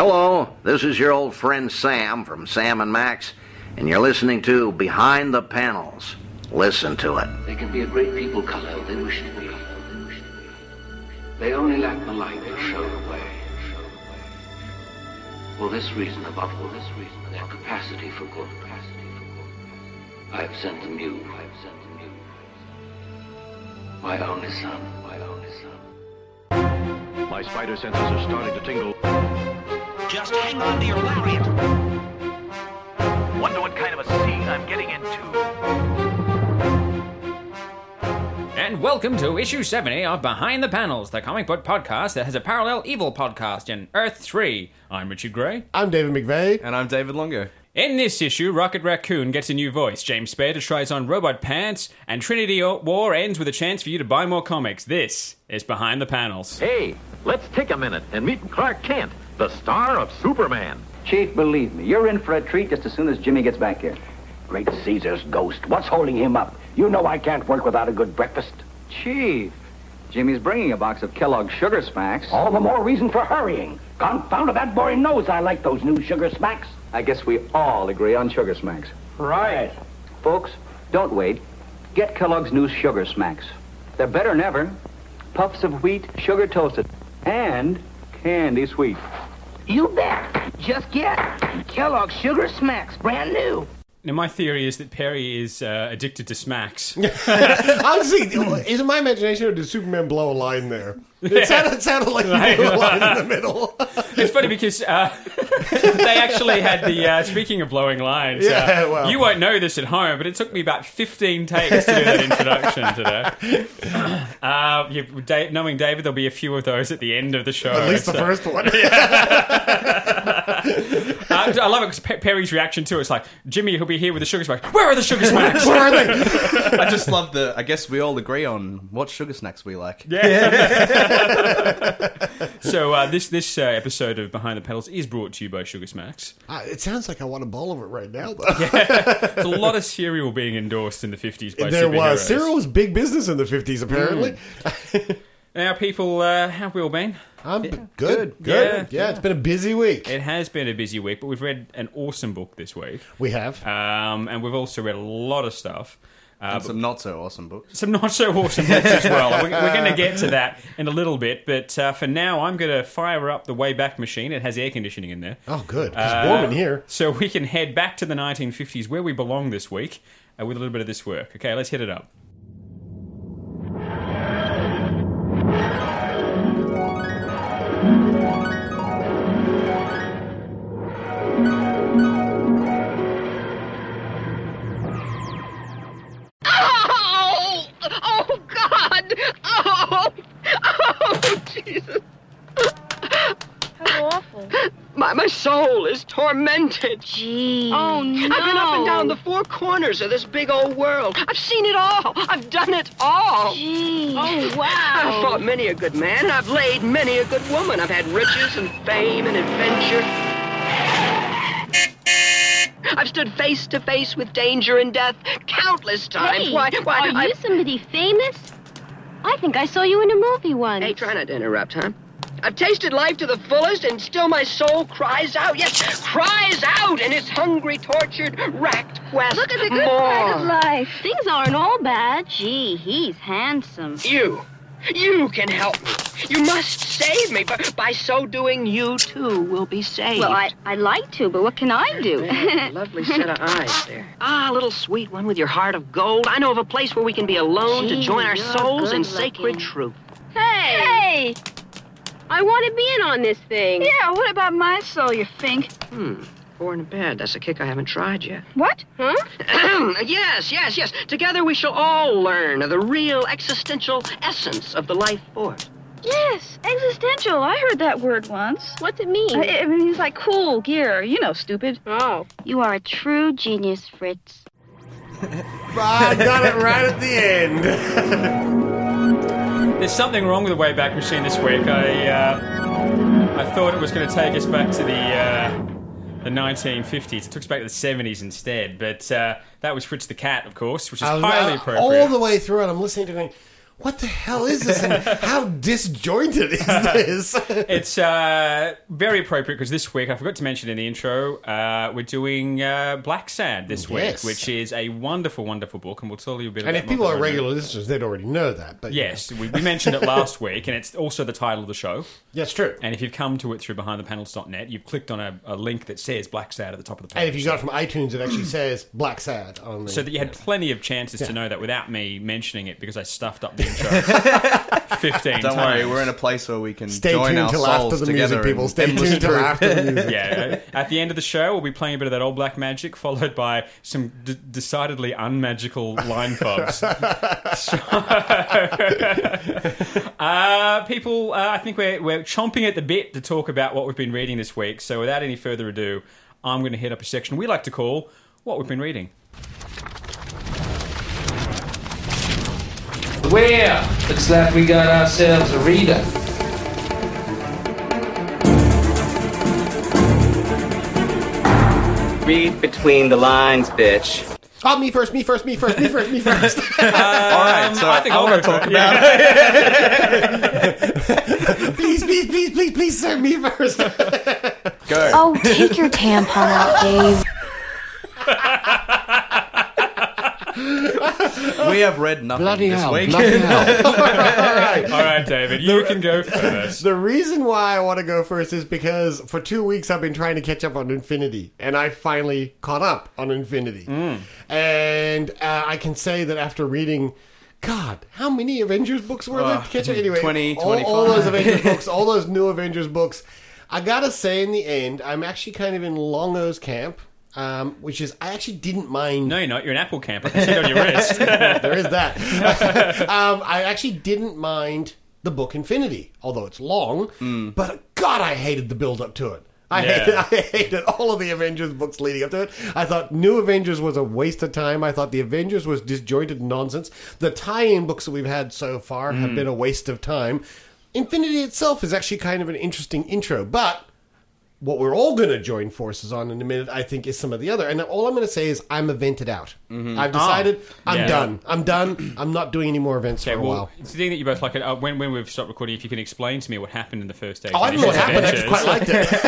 Hello, this is your old friend Sam from Sam and Max, and you're listening to Behind the Panels. Listen to it. They can be a great people, Kal-El. They wish to be. They only lack the light to show the way. For this reason, above all this reason, their capacity for good. I have sent them you. My only son. My spider senses are starting to tingle. Just hang on to your lariat. Wonder what kind of a scene I'm getting into. And welcome to issue 70 of Behind the Panels, the comic book podcast that has a parallel evil podcast in Earth 3. I'm Richard Gray. I'm David McVeigh. And I'm David Longo. In this issue, Rocket Raccoon gets a new voice, James Spader tries on robot pants, and Trinity War ends with a chance for you to buy more comics. This is Behind the Panels. Hey, let's take a minute and meet Clark Kent, the star of Superman. Chief, believe me, you're in for a treat just as soon as Jimmy gets back here. Great Caesar's ghost. What's holding him up? You know I can't work without a good breakfast. Chief, Jimmy's bringing a box of Kellogg's Sugar Smacks. All the more reason for hurrying. Confound it, that boy knows I like those new Sugar Smacks. I guess we all agree on Sugar Smacks. Right. Folks, don't wait. Get Kellogg's new Sugar Smacks. They're better than ever. Puffs of wheat, sugar toasted, and candy sweet. You bet. Just get Kellogg's Sugar Smacks, brand new. Now, my theory is that Perry is addicted to smacks. Honestly, is it my imagination or did Superman blow a line there? It sounded like he blew a line in the middle. It's funny because they actually had the, speaking of blowing lines, well. You won't know this at home, but it took me about 15 takes to do that introduction today. Knowing David, there'll be a few of those at the end of the show. At least the first one. I love it because Perry's reaction to it. It's like, Jimmy, he'll be here with the Sugar Smacks. Where are the Sugar Smacks? Where are they? I just love I guess we all agree on what sugar snacks we like. Yeah. So this episode of Behind the Panels is brought to you by Sugar Smacks. It sounds like I want a bowl of it right now, though. There's a lot of cereal being endorsed in the 50s by There superheroes. was. Cereal was big business in the 50s, apparently. Now, people, how have we all been? I'm good. Yeah. It's been a busy week. It has been a busy week, but we've read an awesome book this week. We have. And we've also read a lot of stuff. And some not-so-awesome books. Some not-so-awesome books as well. We're going to get to that in a little bit, but for now, I'm going to fire up the Wayback Machine. It has air conditioning in there. Oh, good. It's warm in here. So we can head back to the 1950s, where we belong this week, with a little bit of this work. Okay, let's hit it up. Oh, God! Oh, Jesus. How awful. My soul is tormented. Gee. Oh, no. I've been up and down the four corners of this big old world. I've seen it all. I've done it all. Gee. Oh, wow. I've fought many a good man, and I've laid many a good woman. I've had riches and fame and adventure. I've stood face to face with danger and death countless times. Hey, Why, are you somebody famous? I think I saw you in a movie once. Hey, try not to interrupt, huh? I've tasted life to the fullest, and still my soul cries out. Yes, cries out in its hungry, tortured, racked quest. Look at the good side of life. Things aren't all bad. Gee, he's handsome. You can help me. You must save me. By so doing, you, too, will be saved. Well, I'd like to, but what can I do? Lovely set of eyes there. Ah, little sweet one with your heart of gold. I know of a place where we can be alone to join our souls in sacred truth. Hey! I want to be in on this thing. Yeah, what about my soul, you think? 4 in a bed. That's a kick I haven't tried yet. What? Huh? Yes. Together we shall all learn of the real existential essence of the life force. Yes, existential. I heard that word once. What's it mean? It means like cool gear. You know, stupid. Oh. You are a true genius, Fritz. I got it right at the end. There's something wrong with the Wayback Machine this week. I thought it was going to take us back to the 1950s. It took us back to the 70s instead. But that was Fritz the Cat, of course, which is highly appropriate. All the way through it, I'm listening to going, what the hell is this? And how disjointed is this? It's very appropriate because this week, I forgot to mention in the intro, we're doing Black Sad this week, which is a wonderful, wonderful book, and we'll tell you a bit about it. And if people are regular listeners, they'd already know that. But yes, we mentioned it last week, and it's also the title of the show. Yes, true. And if you've come to it through behindthepanels.net, you've clicked on a link that says Black Sad at the top of the page. And if you got it from iTunes, it actually says Black Sad on the... So that you had plenty of chances to know that without me mentioning it because I stuffed up the intro 15 times. Don't worry, we're in a place where we can Stay join tuned our till souls after the together. music, people. Stay tuned till after the music. Yeah, at the end of the show, we'll be playing a bit of that old black magic, followed by some decidedly unmagical line fobs. People, I think we're chomping at the bit to talk about what we've been reading this week. So without any further ado, I'm going to hit up a section we like to call What We've Been Reading. Well, looks like we got ourselves a reader. Read between the lines, bitch. Oh, me first. All right, so I think I'll want to talk about it. Please, sir, me first. Go. Oh, take your tampon out, Dave. We have read nothing this week. All right, David, you can go first. The reason why I want to go first is because for 2 weeks I've been trying to catch up on Infinity, and I finally caught up on Infinity. And I can say that after reading, God, how many Avengers books were there to catch up? Anyway, 20, 25. all those Avengers books, all those new Avengers books. I gotta say, in the end, I'm actually kind of in Longo's camp. Which is, I actually didn't mind... No, you're not. You're an Apple camp. I can see it on your wrist. There is that. I actually didn't mind the book Infinity, although it's long. But, God, I hated the build-up to it. I hated all of the Avengers books leading up to it. I thought New Avengers was a waste of time. I thought the Avengers was disjointed nonsense. The tie-in books that we've had so far have been a waste of time. Infinity itself is actually kind of an interesting intro, but... what we're all going to join forces on in a minute, I think, is some of the other. And all I'm going to say is I'm evented out. I've decided I'm done. I'm done. I'm not doing any more events for a while. It's the thing that you both like. When we've stopped recording, if you can explain to me what happened in the first day. Oh, I don't know what happened. I just quite liked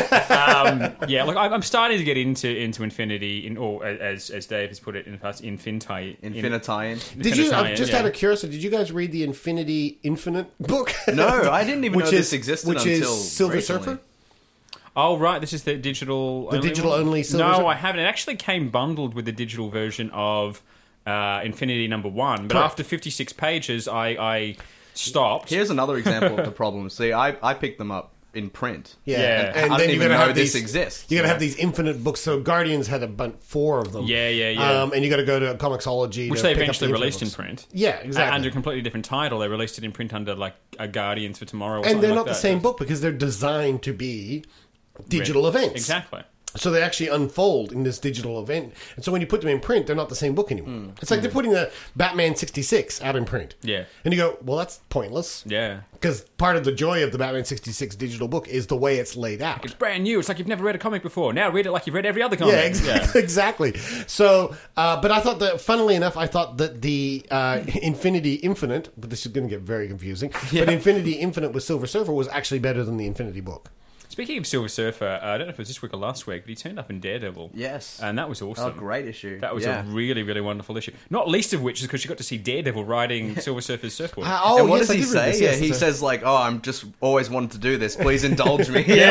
it. Look, I'm starting to get into Infinity, or as Dave has put it in the past, Infinity. Did you? Just out of curiosity, did you guys read the Infinity Infinite book? No, I didn't even know this existed which until is Silver recently. Surfer? Oh, right. This is the digital only digital one? only Silver No, Surfer? I haven't. It actually came bundled with the digital version of Infinity #1. But Correct. after 56 pages, I stopped. Here's another example of the problem. See, I picked them up in print. Yeah. And I then didn't you're even gonna know have this exists. You're going to have these infinite books. So Guardians had 4 of them. Yeah. And you got to go to Comixology. Which to they pick up eventually the released in Infinite print. books. Yeah, exactly. Under a completely different title. They released it in print under like a Guardians for Tomorrow or And something they're like not that. the same book because they're designed to be digital events. Exactly. So they actually unfold in this digital event. And so when you put them in print, they're not the same book anymore. It's like they're putting the Batman 66 out in print. Yeah. And you go, well, that's pointless. Yeah. Because part of the joy of the Batman 66 digital book is the way it's laid out. It's brand new. It's like you've never read a comic before. Now read it like you've read every other comic. Yeah, exactly. So, but I thought that, funnily enough, I thought that the Infinity Infinite, but this is going to get very confusing, but Infinity Infinite with Silver Surfer was actually better than the Infinity book. Speaking of Silver Surfer, I don't know if it was this week or last week, but he turned up in Daredevil. Yes. And that was awesome. Oh, great issue. That was a really, really wonderful issue. Not least of which is because you got to see Daredevil riding Silver Surfer's surfboard. And what does he say? He says, like, oh, I'm just always wanted to do this. Please indulge me. But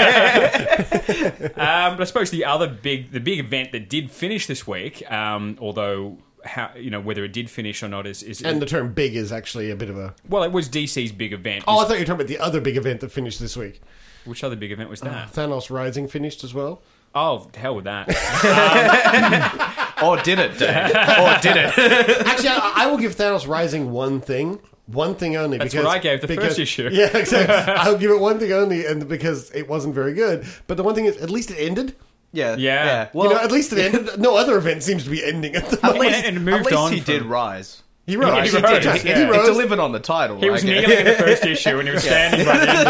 I suppose the big event that did finish this week, although... whether it did finish or not is and the term big is actually a bit of a... Well, it was DC's big event. Oh, I thought you were talking about the other big event that finished this week. Which other big event was that? Thanos Rising finished as well. Oh, hell with that. Or did it, Dave? Or did it? Actually, I will give Thanos Rising one thing only. That's what I gave the first issue. Yeah, exactly. I'll give it one thing only, and because it wasn't very good. But the one thing is, at least it ended. Yeah. Well, at least it ended. No other event seems to be ending at the moment. And it moved at least on he did rise. He wrote. He delivered on the title. He was kneeling in the first issue and he was standing by the end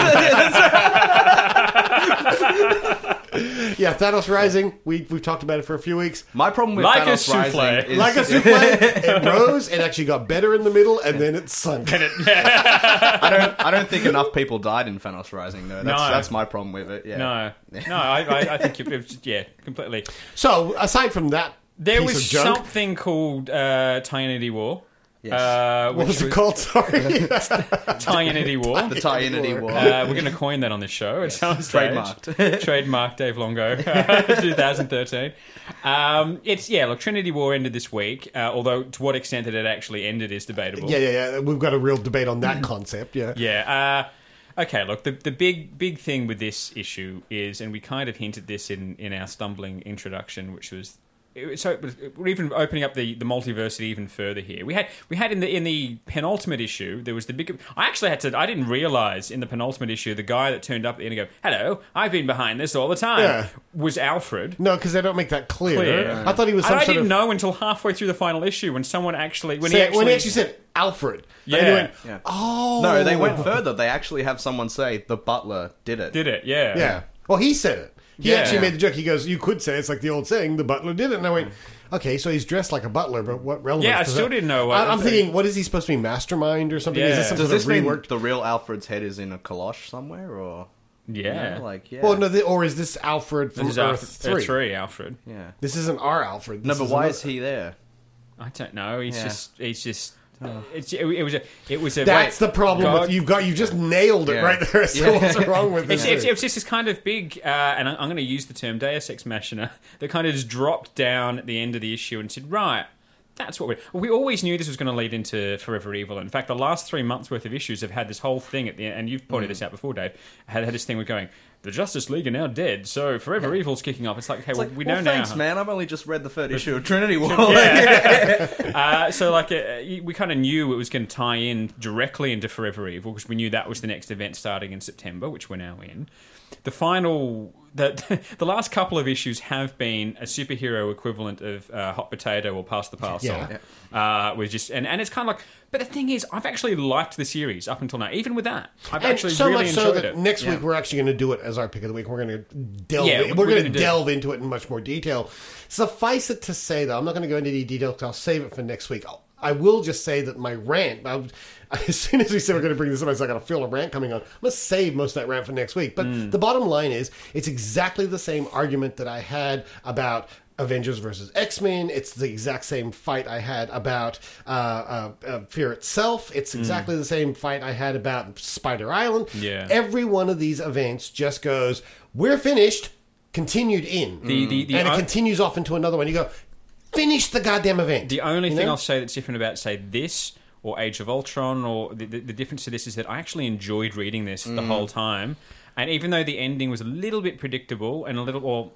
of it. Yeah, Thanos Rising. We've talked about it for a few weeks. My problem with Like Thanos a souffle. Rising is... Like a souffle, it rose, it actually got better in the middle, and then it sunk. I don't think enough people died in Thanos Rising, though. That's my problem with it. Yeah. No, I think it was, completely. So, aside from that, there piece was of junk, something called Tyanity War. Yes. What was it called? Sorry. Tyanity War. The Tyanity War. We're going to coin that on this show. It sounds trademarked. Trademarked Dave Longo, 2013. Look, Trinity War ended this week, although to what extent that it actually ended is debatable. Yeah. We've got a real debate on that concept, yeah. Yeah. Okay, look, the big thing with this issue is, and we kind of hinted this in our stumbling introduction, which was... So we're even opening up the multiversity even further here. We had in the penultimate issue, there was the big... I didn't realise in the penultimate issue, the guy that turned up at the end and go, "Hello, I've been behind this all the time," was Alfred. No, because they don't make that clear. I thought he was some I didn't know until halfway through the final issue when someone actually... When he actually said Alfred. Yeah. And he went, oh. No, they went further. They actually have someone say, the butler did it. Yeah. Well, he said it. He actually made the joke. He goes, "You could say it's like the old saying, the butler did it." And I went, okay, so he's dressed like a butler, but what relevance? Yeah, I still didn't know. I'm thinking, what is he supposed to be, mastermind or something? Yeah. Is this some Does sort this of mean reworked? the real Alfred's head is in a coloche somewhere, or... Yeah. Well, no, or is this Alfred from Earth 3? Earth 3, Alfred. Yeah. This isn't our Alfred. No, but why is he there? I don't know. He's just... It was a. That's the problem. You've just nailed it right there. So what's wrong with this? It was just this kind of big, and I'm going to use the term Deus Ex Machina, that kind of just dropped down at the end of the issue and said, right, that's what we always knew this was going to lead into Forever Evil. In fact, the last 3 months worth of issues have had this whole thing at the end, and you've pointed this out before, Dave, had this thing with going, the Justice League are now dead, so Forever Evil's kicking off. It's like, okay, we know now. Thanks, man. I've only just read the third issue of Trinity War. We kind of knew it was going to tie in directly into Forever Evil because we knew that was the next event starting in September, which we're now in. The last couple of issues have been a superhero equivalent of Hot Potato or Pass the Parcel. And it's kind of like... But the thing is, I've actually liked the series up until now. Even with that, I've actually so really much so enjoyed that it. next week we're actually going to do it as our pick of the week. We're going to delve into it in much more detail. Suffice it to say, though, I'm not going to go into any detail because I'll save it for next week. I will just say that my rant... As soon as we said we're going to bring this up, I got to feel a rant coming on. I'm going to save most of that rant for next week. But the bottom line is, it's exactly the same argument that I had about Avengers versus X-Men. It's the exact same fight I had about Fear itself. It's exactly the same fight I had about Spider Island. Yeah. Every one of these events just goes, we're finished, continued in. And it continues off into another one. You go, finish the goddamn event. The only thing I'll say that's different about, say, this... or Age of Ultron, or the difference to this is that I actually enjoyed reading this the whole time. And even though the ending was a little bit predictable, and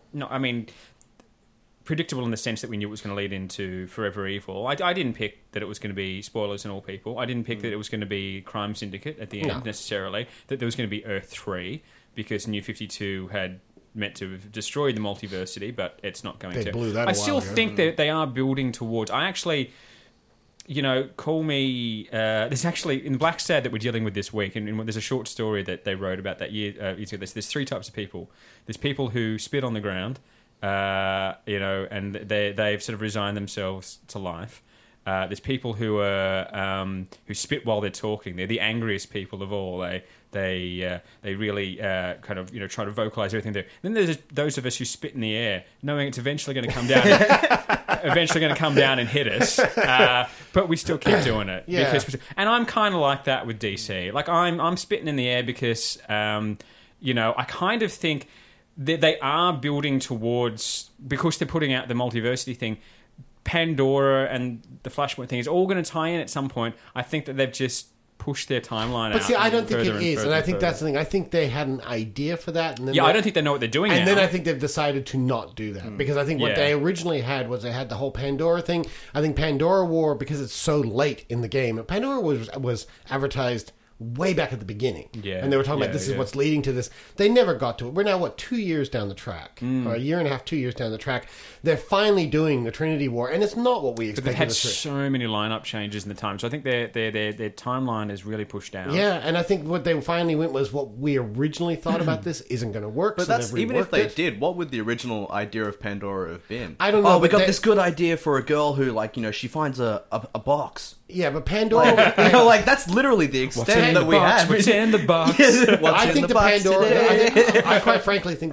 predictable in the sense that we knew it was going to lead into Forever Evil, I didn't pick that it was going to be spoilers and all people. I didn't pick that it was going to be Crime Syndicate at the end, necessarily. That there was going to be Earth 3, because New 52 had meant to have destroyed the multiversity, but it's not going to. Blew that I still think that they are building towards... I actually... call me... there's actually, in Black Sad that we're dealing with this week, and there's a short story that they wrote about that year. There's three types of people. There's people who spit on the ground, and they've sort of resigned themselves to life. There's people who who spit while they're talking. They're the angriest people of all. They really kind of try to vocalize everything they do. Then there's those of us who spit in the air, knowing it's eventually going to come down. And hit us, but we still keep doing it. Yeah. And I'm kind of like that with DC. Like I'm spitting in the air because I kind of think that they are building towards, because they're putting out the multiversity thing. Pandora and the Flashpoint thing is all going to tie in at some point. I think that they've just pushed their timeline out. But see, I don't think it is, and I think further. that's the thing. I think they had an idea for that, and then I don't think they know what they're doing. And now. then I think they've decided to not do that because I think what they originally had was they had the whole Pandora thing. I think Pandora War, because it's so late in the game, Pandora was advertised way back at the beginning. Yeah. And they were talking about this is what's leading to this. They never got to it. We're now, 2 years down the track? Or a year and a half, 2 years down the track. They're finally doing the Trinity War, and it's not what we expected. But they've had so many lineup changes in the time, so I think their timeline is really pushed out. Yeah, and I think what they finally went was what we originally thought about this isn't going to work. But so that's even if they it. did, what would the original idea of Pandora have been? I don't know. Oh, we got this good idea for a girl who, she finds a box. Yeah, but Pandora... that's literally the extent that we have. What's in the box? I think the Pandora... I quite frankly think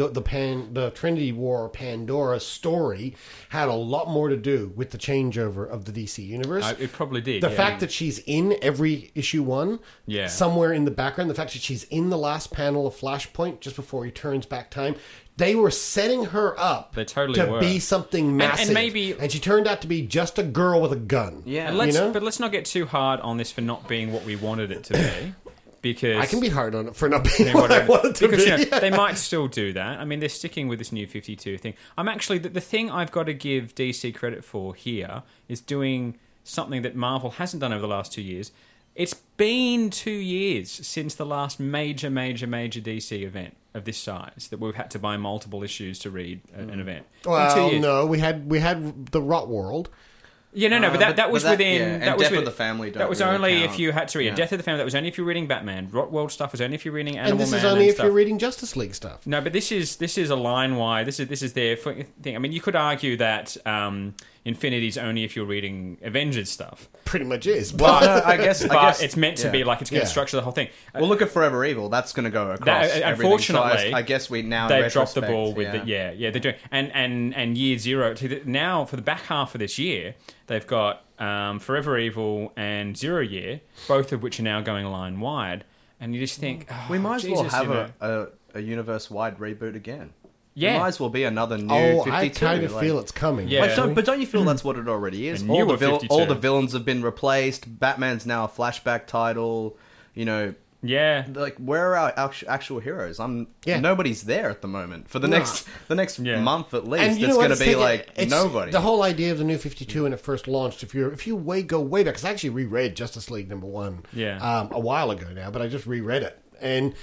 the Trinity War Pandora story had a lot more to do with the changeover of the DC universe. It probably did. The fact that she's in every issue 1, somewhere in the background, the fact that she's in the last panel of Flashpoint just before he turns back time... They were setting her up to be something massive. And she turned out to be just a girl with a gun. Yeah. But let's not get too hard on this for not being what we wanted it to be. Because I can be hard on it for not being what I want it to be. They might still do that. I mean, they're sticking with this new 52 thing. I'm actually... The thing I've got to give DC credit for here is doing something that Marvel hasn't done over the last 2 years. It's been 2 years since the last major DC event of this size that we've had to buy multiple issues to read an event. Well, no, we had the Rot World. Yeah, no, but that was within... That was Death of the Family. That was really only count. If you had to read. Yeah. Death of the Family, that was only if you're reading Batman. Rot World stuff was only if you're reading Animal Man. And this is only if you're reading Justice League stuff. No, but this is a line-wide... This is their thing. I mean, you could argue that Infinity's only if you're reading Avengers stuff. Pretty much is. But I guess it's meant to be like it's going to structure the whole thing. Well, look at Forever Evil. That's going to go across everything. Unfortunately, so I guess we now they've dropped the ball with it. Yeah, they're doing and year zero now for the back half of this year they've got Forever Evil and Zero Year, both of which are now going line wide, and you just think we might as well have a universe-wide reboot again. Yeah. It might as well be another new 52. I kind of feel it's coming. Yeah. But don't you feel that's what it already is? All the villains have been replaced. Batman's now a flashback title. Yeah. Where are our actual heroes? Nobody's there at the moment. For the next month at least, it's going to be nobody. The whole idea of the New 52 when it first launched, if you go way back, because I actually reread Justice League #1 a while ago now, but I just reread it. And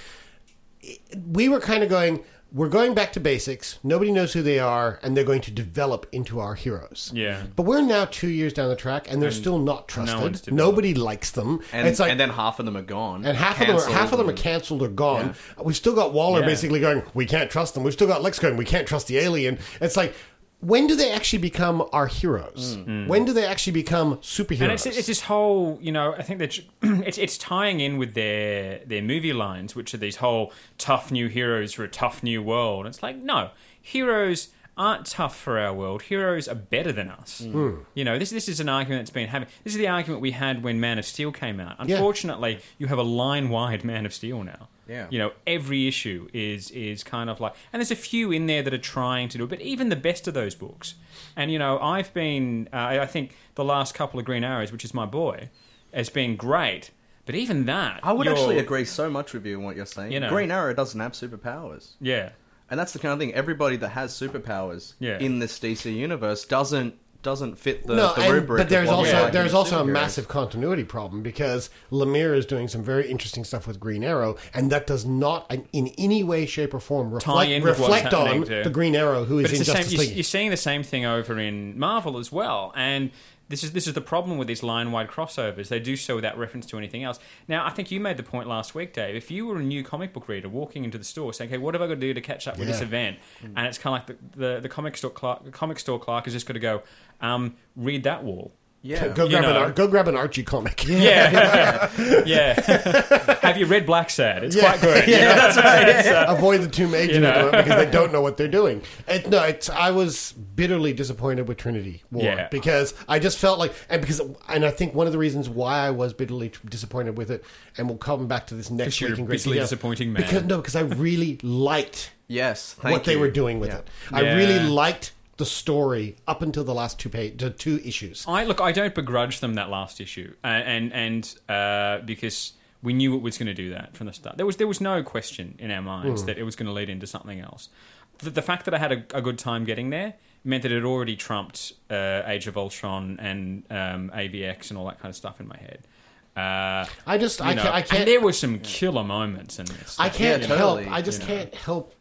we were kind of going... We're going back to basics. Nobody knows who they are, and they're going to develop into our heroes. Yeah. But we're now 2 years down the track, and they're still not trusted. Nobody likes them. And then half of them are gone. And half of them are cancelled or gone. Yeah. We've still got Waller basically going, we can't trust them. We've still got Lex going, we can't trust the alien. It's like... When do they actually become our heroes? When do they actually become superheroes? And it's this whole, I think that it's tying in with their movie lines, which are these whole tough new heroes for a tough new world. It's like, no, heroes aren't tough for our world. Heroes are better than us. This is an argument that's been having. This is the argument we had when Man of Steel came out. Unfortunately, you have a line-wide Man of Steel now. Yeah. Every issue is kind of like... And there's a few in there that are trying to do it, but even the best of those books. And, I've been... I think the last couple of Green Arrows, which is my boy, has been great. But even that... I would actually agree so much with you on what you're saying. Green Arrow doesn't have superpowers. Yeah. And that's the kind of thing. Everybody that has superpowers in this DC universe doesn't fit the rubric. But there's also a massive continuity problem because Lemire is doing some very interesting stuff with Green Arrow, and that does not in any way, shape, or form reflect on the Green Arrow who is in Justice League. You're seeing the same thing over in Marvel as well, and this is the problem with these line-wide crossovers. They do so without reference to anything else. Now, I think you made the point last week, Dave. If you were a new comic book reader walking into the store saying, "Hey, what have I got to do to catch up with this event?" And it's kind of like the comic store clerk is just got to go, read that wall. Yeah, go grab an Archie comic. Yeah. Have you read Black Sad? It's quite good. That's right. Avoid the two major because they don't know what they're doing. I was bitterly disappointed with Trinity War because I just felt like, and I think one of the reasons why I was bitterly disappointed with it, and we'll come back to this next week in great detail. Disappointing man. Because I really liked what they were doing with it. Yeah. I really liked the story up until the last two issues. I don't begrudge them that last issue, and because we knew it was going to do that from the start. There was no question in our minds that it was going to lead into something else. The fact that I had a good time getting there meant that it already trumped Age of Ultron and AVX and all that kind of stuff in my head. I can't. And there were some killer moments in this. I can't help. I just can't help.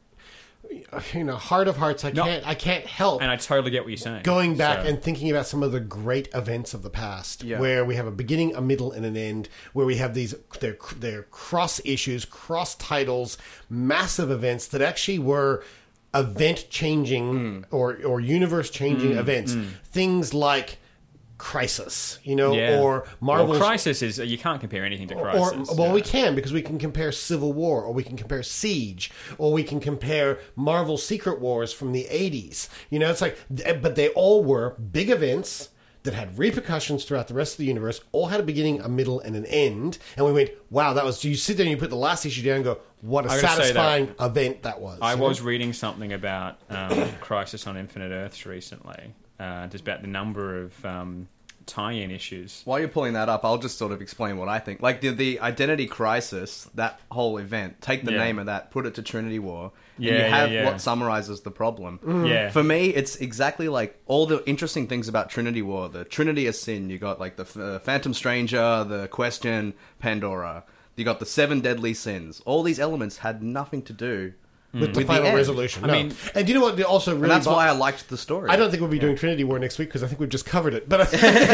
Heart of hearts, I can't help. And I totally get what you're saying. Going back and thinking about some of the great events of the past, where we have a beginning, a middle, and an end, where we have these, they're cross issues, cross titles, massive events that actually were event-changing or universe-changing events. Things like Crisis, or Marvel's... Well, Crisis is... You can't compare anything to Crisis. We can, because we can compare Civil War, or we can compare Siege, or we can compare Marvel's Secret Wars from the 80s. It's like... But they all were big events that had repercussions throughout the rest of the universe, all had a beginning, a middle, and an end. And we went, wow, that was... You sit there and you put the last issue down and go, what a satisfying event that was. I was reading something about Crisis on Infinite Earths recently. Just about the number of tie-in issues. While you're pulling that up, I'll just sort of explain what I think. Like the Identity Crisis, that whole event, take the name of that, put it to Trinity War, and you have what summarizes the problem. Yeah. For me, it's exactly like all the interesting things about Trinity War. The Trinity of Sin, you got like the Phantom Stranger, the Question, Pandora. You got the 7 Deadly Sins. All these elements had nothing to do with the final resolution. No. And do you know what? Also, really, and that's why I liked the story. I don't think we'll be doing Trinity War next week because I think we've just covered it. But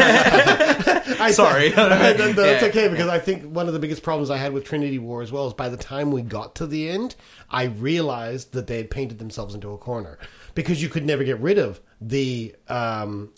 sorry, it's okay, because I think one of the biggest problems I had with Trinity War as well is by the time we got to the end, I realized that they had painted themselves into a corner, because you could never get rid of the 7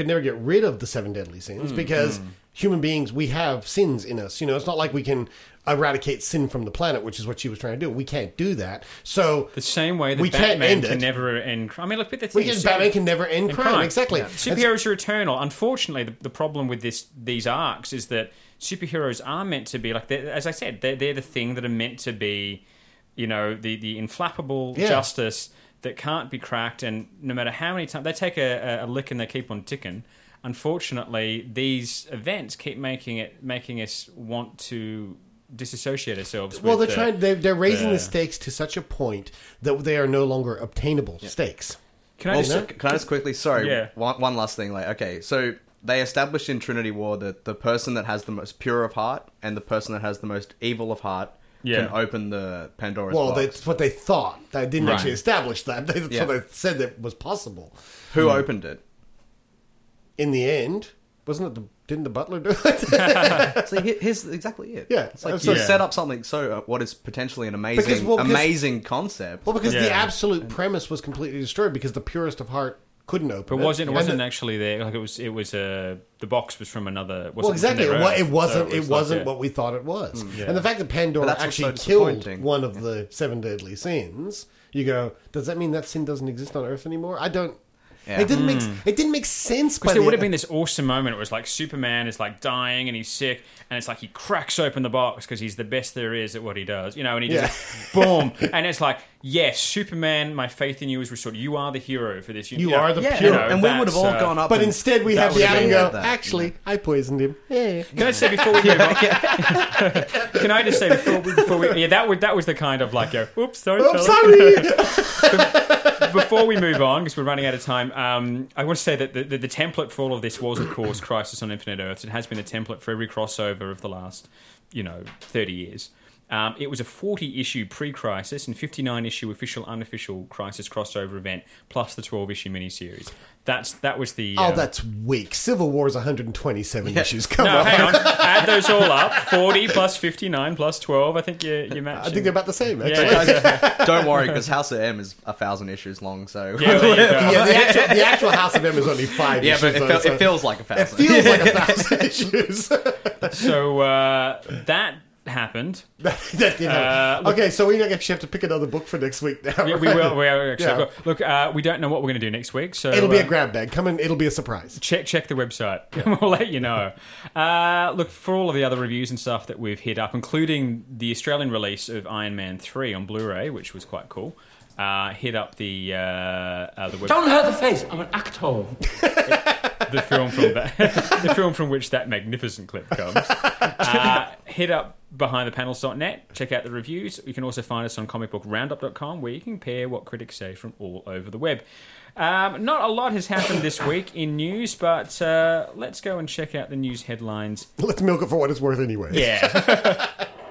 Deadly Sins because human beings, we have sins in us. It's not like we can eradicate sin from the planet, which is what she was trying to do. We can't do that. So the same way that Batman can never end. I mean, look, but the thing is, Batman can never end crime. Exactly. Yeah. Superheroes are eternal. Unfortunately, the problem with these arcs is that superheroes are meant to be like, as I said, they're the thing that are meant to be, the inflappable justice that can't be cracked, and no matter how many times they take a lick and they keep on ticking. Unfortunately, these events keep making us want to disassociate ourselves. Well, they're raising the stakes to such a point that they are no longer obtainable stakes. Can I just quickly? Sorry, one last thing. So they established in Trinity War that the person that has the most pure of heart and the person that has the most evil of heart can open the Pandora's box. Well, that's what they thought. They didn't actually establish that. That's what they said that was possible. Who opened it? In the end, wasn't it? Didn't the butler do it? So here's exactly it. Yeah, it's like you set up something what is potentially an amazing concept. Well, because the absolute premise was completely destroyed because the purest of heart couldn't open it. But it wasn't actually there. Like it was the box was from another. Well, exactly. It wasn't what we thought it was. And the fact that Pandora actually killed one of the 7 deadly sins, you go, does that mean that sin doesn't exist on Earth anymore? I don't. Yeah. It didn't make sense. Because there would have been this awesome moment. It was like Superman is like dying and he's sick, and it's like he cracks open the box because he's the best there is at what he does, and he just boom, and it's like, yes, Superman, my faith in you is restored. You are the hero for this. You are the pure, and we would have all gone up. But instead, we have the Atom go. Actually, I poisoned him. Can I say before we move on? Can I just say before we? Yeah, that was the kind of like, oops, sorry. Before we move on, because we're running out of time, I want to say that the template for all of this was, of course, Crisis on Infinite Earths. It has been the template for every crossover of the last, 30 years. It was a 40-issue pre-Crisis and 59-issue official, unofficial Crisis crossover event, plus the 12-issue miniseries. That was the... that's weak. Civil War is 127 issues. Come on. Hang on. Add those all up. 40 plus 59 plus 12. I think you match. I think they're about the same, actually. Yeah. Don't worry, because House of M is 1,000 issues long, so... the actual House of M is only 5 issues. Yeah, but it feels like 1,000. It feels like 1,000 issues. So, that... happened. That did happen. Okay, so we actually have to pick another book for next week now. Yeah, we will. We actually look, we don't know what we're going to do next week, so it'll be a grab bag. Come in, it'll be a surprise. Check the website. We'll let you know. Look, for all of the other reviews and stuff that we've hit up, including the Australian release of Iron Man 3 on Blu-ray, which was quite cool. Hit up the website. Don't hurt the face. I'm an actor. the film from which that magnificent clip comes. Hit up behindthepanels.net, check out the reviews. You can also find us on comicbookroundup.com, where you can compare what critics say from all over the web. Not a lot has happened this week in news, but let's go and check out the news headlines. Let's milk it for what it's worth anyway. Yeah.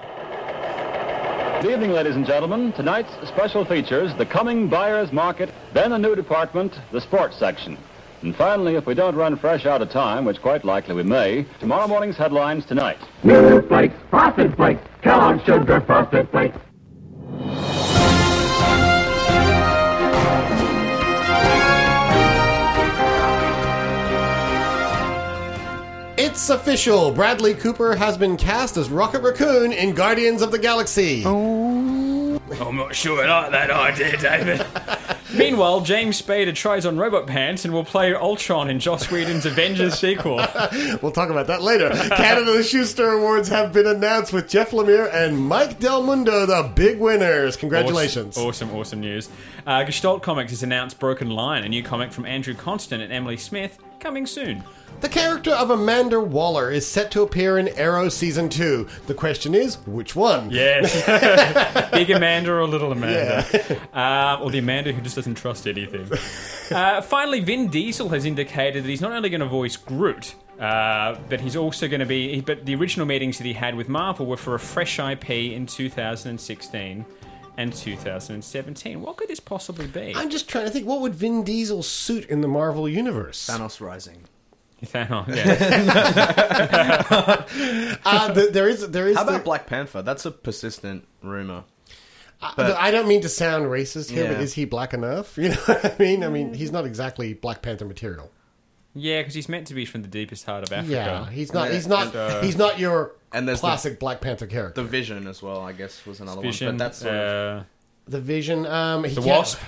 Good evening, ladies and gentlemen. Tonight's special features the coming buyer's market, then a new department, the sports section. And finally, if we don't run fresh out of time, which quite likely we may, tomorrow morning's headlines tonight. New Flakes, Frosted Flakes, Kellogg's Sugar Frosted Flakes. It's official. Bradley Cooper has been cast as Rocket Raccoon in Guardians of the Galaxy. I'm not sure I like that idea, David. Meanwhile, James Spader tries on robot pants and will play Ultron in Joss Whedon's Avengers sequel. We'll talk about that later. Canada's Schuster Awards have been announced with Jeff Lemire and Mike Del Mundo the big winners. Congratulations. Awesome news. Gestalt Comics has announced Broken Line, a new comic from Andrew Constant and Emily Smith, coming soon. The character of Amanda Waller is set to appear in Arrow Season 2. The question is, which one? Yes. Big Amanda or Little Amanda? Yeah. Or the Amanda who just doesn't trust anything. Finally, Vin Diesel has indicated that he's not only going to voice Groot, but he's also going to be... But the original meetings that he had with Marvel were for a fresh IP in 2016 and 2017. What could this possibly be? I'm just trying to think, what would Vin Diesel suit in the Marvel Universe? Thanos Rising. Thanos, yeah. There is. How about Black Panther? That's a persistent rumor. I don't mean to sound racist here, but is he black enough? You know what I mean? I mean, he's not exactly Black Panther material. Yeah, because he's meant to be from the deepest heart of Africa. Yeah, he's not. He's not your classic Black Panther character. The Vision as well, I guess, was another Vision, one. But that's sort of... The Vision. The Wasp.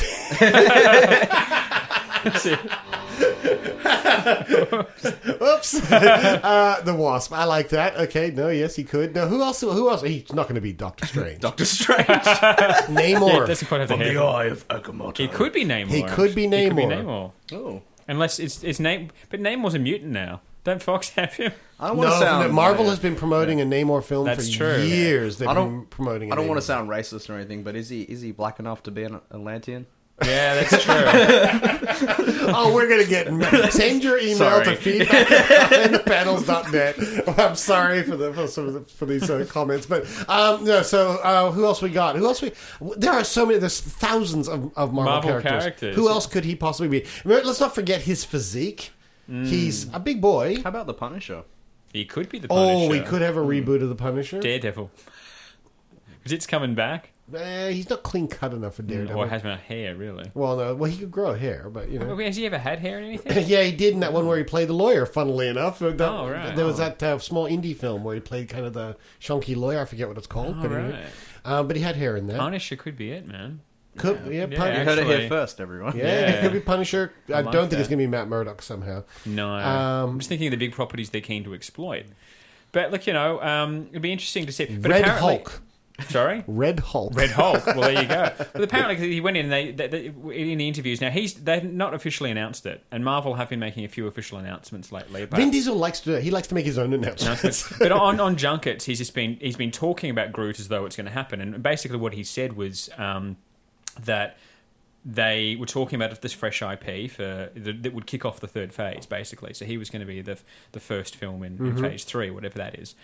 Oops. The Wasp. I like that. Okay. No. Yes, he could. No. Who else? He's not going to be Doctor Strange. Doctor Strange. Namor. Yeah, doesn't quite have From the Eye of Agamotto. He could be Namor. He could be Namor. Oh. Unless it's name, but Namor's a mutant now. Don't Fox have him? I don't want to sound... Marvel has been promoting a Namor film for years. They've been promoting. I don't want to sound racist or anything, but is he black enough to be an Atlantean? Yeah, that's true. Oh, we're going to get... Send your email to feedback@thepanels.net. I'm sorry for these comments. But, no, so who else we got? There are so many... There's thousands of Marvel characters. Who else could he possibly be? Let's not forget his physique. He's a big boy. How about the Punisher? He could be the Punisher. Oh, we could have a reboot of the Punisher. Daredevil. Because it's coming back. He's not clean cut enough for Daredevil. Or has no hair, really. Well, no. Well, he could grow hair, but you know. Has he ever had hair or anything? Yeah, he did in that one where he played the lawyer. Funnily enough, right. There was that small indie film where he played kind of the shonky lawyer. I forget what it's called. Oh, but, right. But he had hair in that. Punisher could be it, man. Punisher. You heard it here first, everyone. Yeah, it could be Punisher. I don't think it's going to be Matt Murdock somehow. No. I'm just thinking of the big properties they're keen to exploit. But look, it'd be interesting to see. But Red Hulk. Sorry? Red Hulk. Red Hulk. Well, there you go. But apparently he went in and they in the interviews. Now, they've not officially announced it. And Marvel have been making a few official announcements lately. Vin Diesel likes to make his own announcements. But on junkets, he's been talking about Groot as though it's going to happen. And basically what he said was that they were talking about this fresh IP that would kick off the third phase, basically. So he was going to be the first film in phase 3, whatever that is.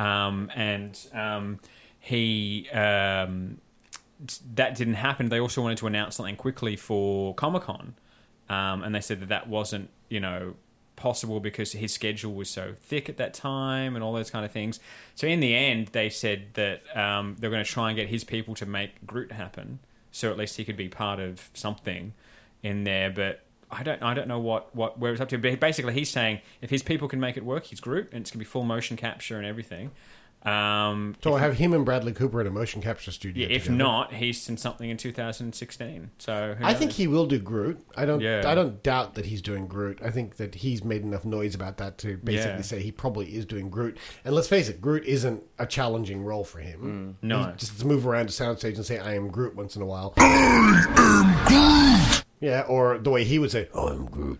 He that didn't happen. They also wanted to announce something quickly for Comic-Con, and they said that wasn't possible because his schedule was so thick at that time and all those kind of things. So in the end, they said that they're going to try and get his people to make Groot happen, so at least he could be part of something in there. But I don't know where it's up to. But basically, he's saying if his people can make it work, he's Groot, and it's going to be full motion capture and everything. So I'll have him and Bradley Cooper at a motion capture studio. Yeah, if together. Not, he's in something in 2016. So I think he will do Groot. I don't doubt that he's doing Groot. I think that he's made enough noise about that to basically say he probably is doing Groot. And let's face it, Groot isn't a challenging role for him. No, he just move around to soundstage and say "I am Groot" once in a while. I am Groot. Yeah, or the way he would say, "Oh, I'm Groot."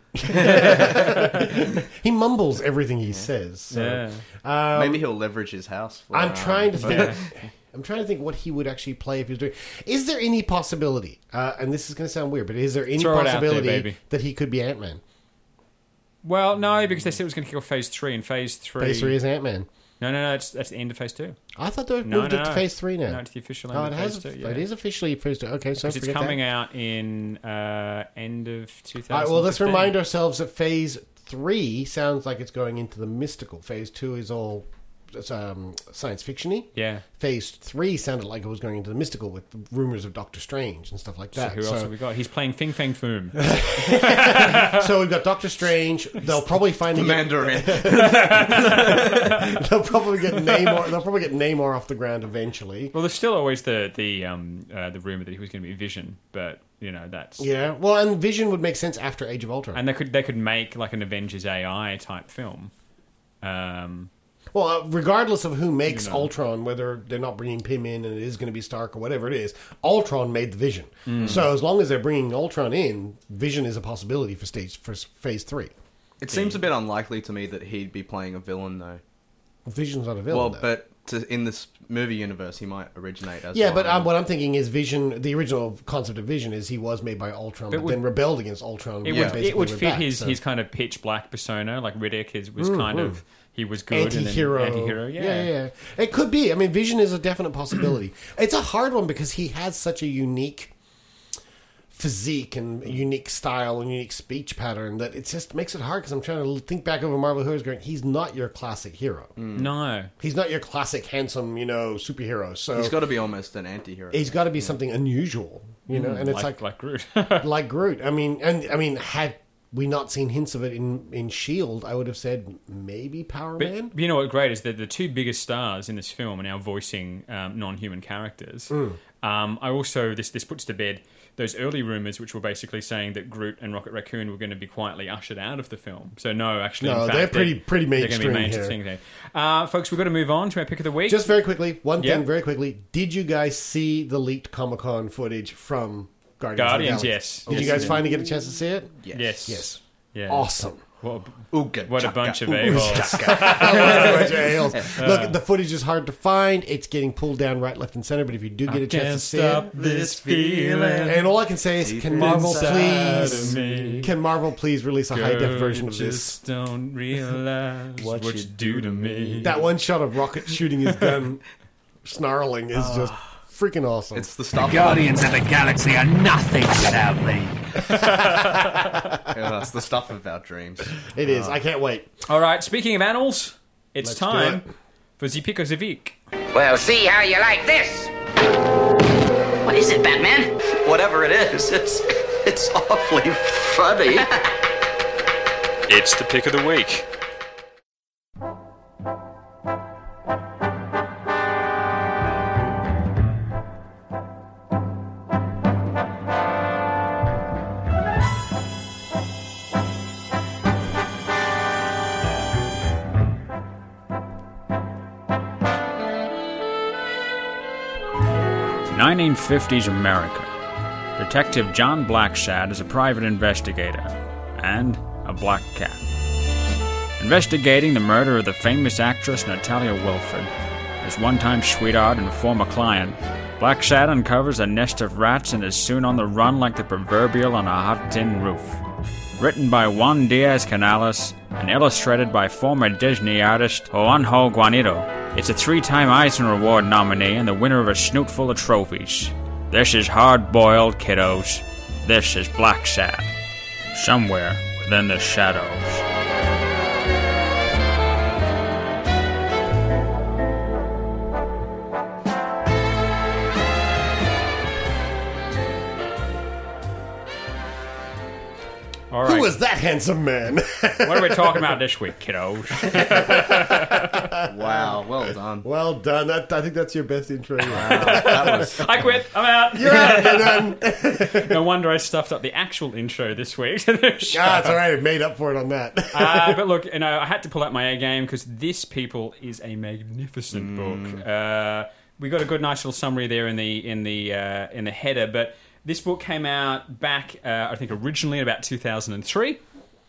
He mumbles everything he says. So. Maybe he'll leverage his house. I'm trying to think. I'm trying to think what he would actually play if he was doing. Is there any possibility? And this is going to sound weird, but is there any possibility that he could be Ant-Man? Well, no, because they said it was going to kick off Phase 3, and Phase 3... Phase 3 is Ant-Man. No, that's the end of Phase 2. I thought they moved it to Phase 3 now. No, it's the official end of Phase 2. Yeah. It is officially Phase 2. Okay, so it's coming out in end of 2015. All right, well, let's remind ourselves that Phase 3 sounds like it's going into the mystical. Phase 2 is all science fiction-y. Yeah. Phase 3 sounded like it was going into the mystical with rumors of Doctor Strange and stuff like that. So who else have we got? He's playing Fing Fang Foom. So we've got Doctor Strange. They'll probably find Mandarin. They'll probably get Namor off the ground eventually. Well, there's still always the rumor that he was going to be Vision, but that's Well, and Vision would make sense after Age of Ultron, and they could make like an Avengers AI type film. Well, regardless of who makes Ultron, whether they're not bringing Pym in and it is going to be Stark or whatever it is, Ultron made the Vision. So as long as they're bringing Ultron in, Vision is a possibility for Phase 3. It seems a bit unlikely to me that he'd be playing a villain, though. Vision's not a villain, Well, but in this movie universe, he might originate as but what I'm thinking is Vision, the original concept of Vision is he was made by Ultron, but then rebelled against Ultron. It would fit his kind of pitch black persona, like Riddick was kind of... He was good anti-hero. And then anti-hero, yeah. It could be. I mean, Vision is a definite possibility. It's a hard one because he has such a unique physique and a unique style and unique speech pattern that it just makes it hard because I'm trying to think back over Marvel heroes going, he's not your classic hero. No. He's not your classic handsome, superhero. So he's got to be almost an anti-hero. He's got to be something unusual, and it's like Groot. like Groot. I mean, had we not seen hints of it in S.H.I.E.L.D., I would have said maybe Power Man. But you know what great is that the two biggest stars in this film are now voicing non-human characters. I also, this puts to bed those early rumours which were basically saying that Groot and Rocket Raccoon were going to be quietly ushered out of the film. So in fact, they're pretty mainstream here. Folks, we've got to move on to our pick of the week. Just very quickly, thing very quickly. Did you guys see the leaked Comic-Con footage from Guardians, yes. Did you guys finally get a chance to see it? Yes. Yeah. Awesome. What a bunch of a-holes. Look, the footage is hard to find. It's getting pulled down right, left, and center. But if you do get a chance to see it, this feeling. And all I can say is, can Marvel please release a high-def version of this? Just don't realize what you do to me. That one shot of Rocket shooting his gun, snarling, is just freaking awesome. It's the stuff. The Guardians of the Galaxy are nothing without me. That's the stuff of our dreams. It is. I can't wait. All right. Speaking of animals, it's time for the Pick of the Week. Well, see how you like this. What is it, Batman? Whatever it is, it's awfully funny. It's the Pick of the Week. In 1950s America, Detective John Blackshad is a private investigator and a black cat. Investigating the murder of the famous actress Natalia Wilford, his one-time sweetheart and former client, Blackshad uncovers a nest of rats and is soon on the run like the proverbial on a hot tin roof. Written by Juan Diaz-Canales and illustrated by former Disney artist Juanjo Guarnido, it's a 3-time Eisner Award nominee and the winner of a snoot full of trophies. This is hard-boiled, kiddos. This is Blackshad. Somewhere within the shadows. All right. Who was that handsome man? What are we talking about this week, kiddos? Wow, well done. Well done. I think that's your best intro. I quit. I'm out. You're out. You're done. No wonder I stuffed up the actual intro this week. It's all right. I made up for it on that. But look, I had to pull out my A game because this, people, is a magnificent book. We got a good, nice little summary there in the header, but This book came out back, I think, originally in about 2003.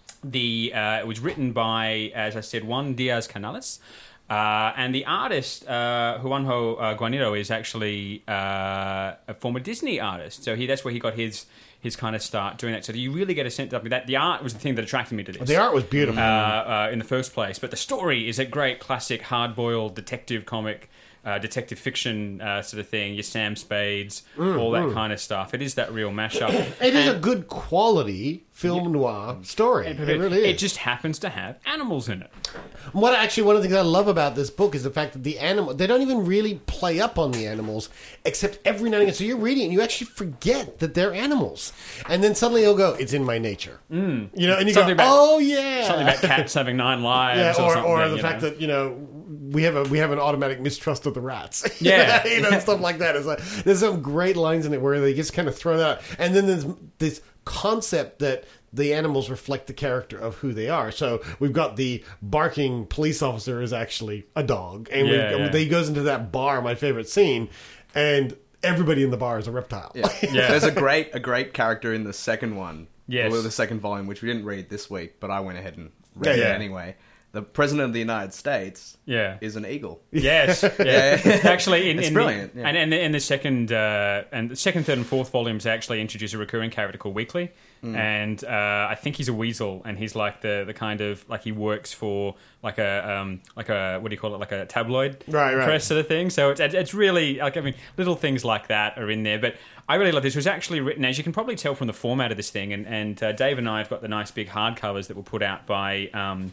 It was written by, as I said, Juan Diaz-Canales. And the artist, Juanjo Guarnido, is actually a former Disney artist. So that's where he got his kind of start doing that. So you really get a sense of that. The art was the thing that attracted me to this. The art was beautiful. In the first place. But the story is a great classic hard-boiled detective comic, detective fiction sort of thing. Your Sam Spades, all that kind of stuff. It is that real mashup. It is a good quality film noir story. It really is. It just happens to have animals in it. One of the things I love about this book is the fact that they don't even really play up on the animals, except every now and again. So you're reading it and you actually forget that they're animals. And then suddenly he'll go, it's in my nature. And you Something go, about, oh yeah. Something about cats having 9 lives. Or the fact that, we have an automatic mistrust of the rats. Yeah. Stuff like that. It's like, there's some great lines in it where they just kind of throw that out. And then there's this concept that the animals reflect the character of who they are. So we've got the barking police officer is actually a dog. And he goes into that bar, my favorite scene, and everybody in the bar is a reptile. Yeah. There's a great character in the second one. Yes. Or the second volume, which we didn't read this week, but I went ahead and read it anyway. The President of the United States is an eagle. Yes. Yeah. Actually, it's brilliant. And in the second, third, and fourth volumes, they actually introduce a recurring character called Weekly. And I think he's a weasel, and he's like the kind of like he works for like a what do you call it, like a tabloid press sort of thing. So it's really little things like that are in there. But I really love this. It was actually written, as you can probably tell from the format of this thing, and Dave and I have got the nice big hardcovers that were put out by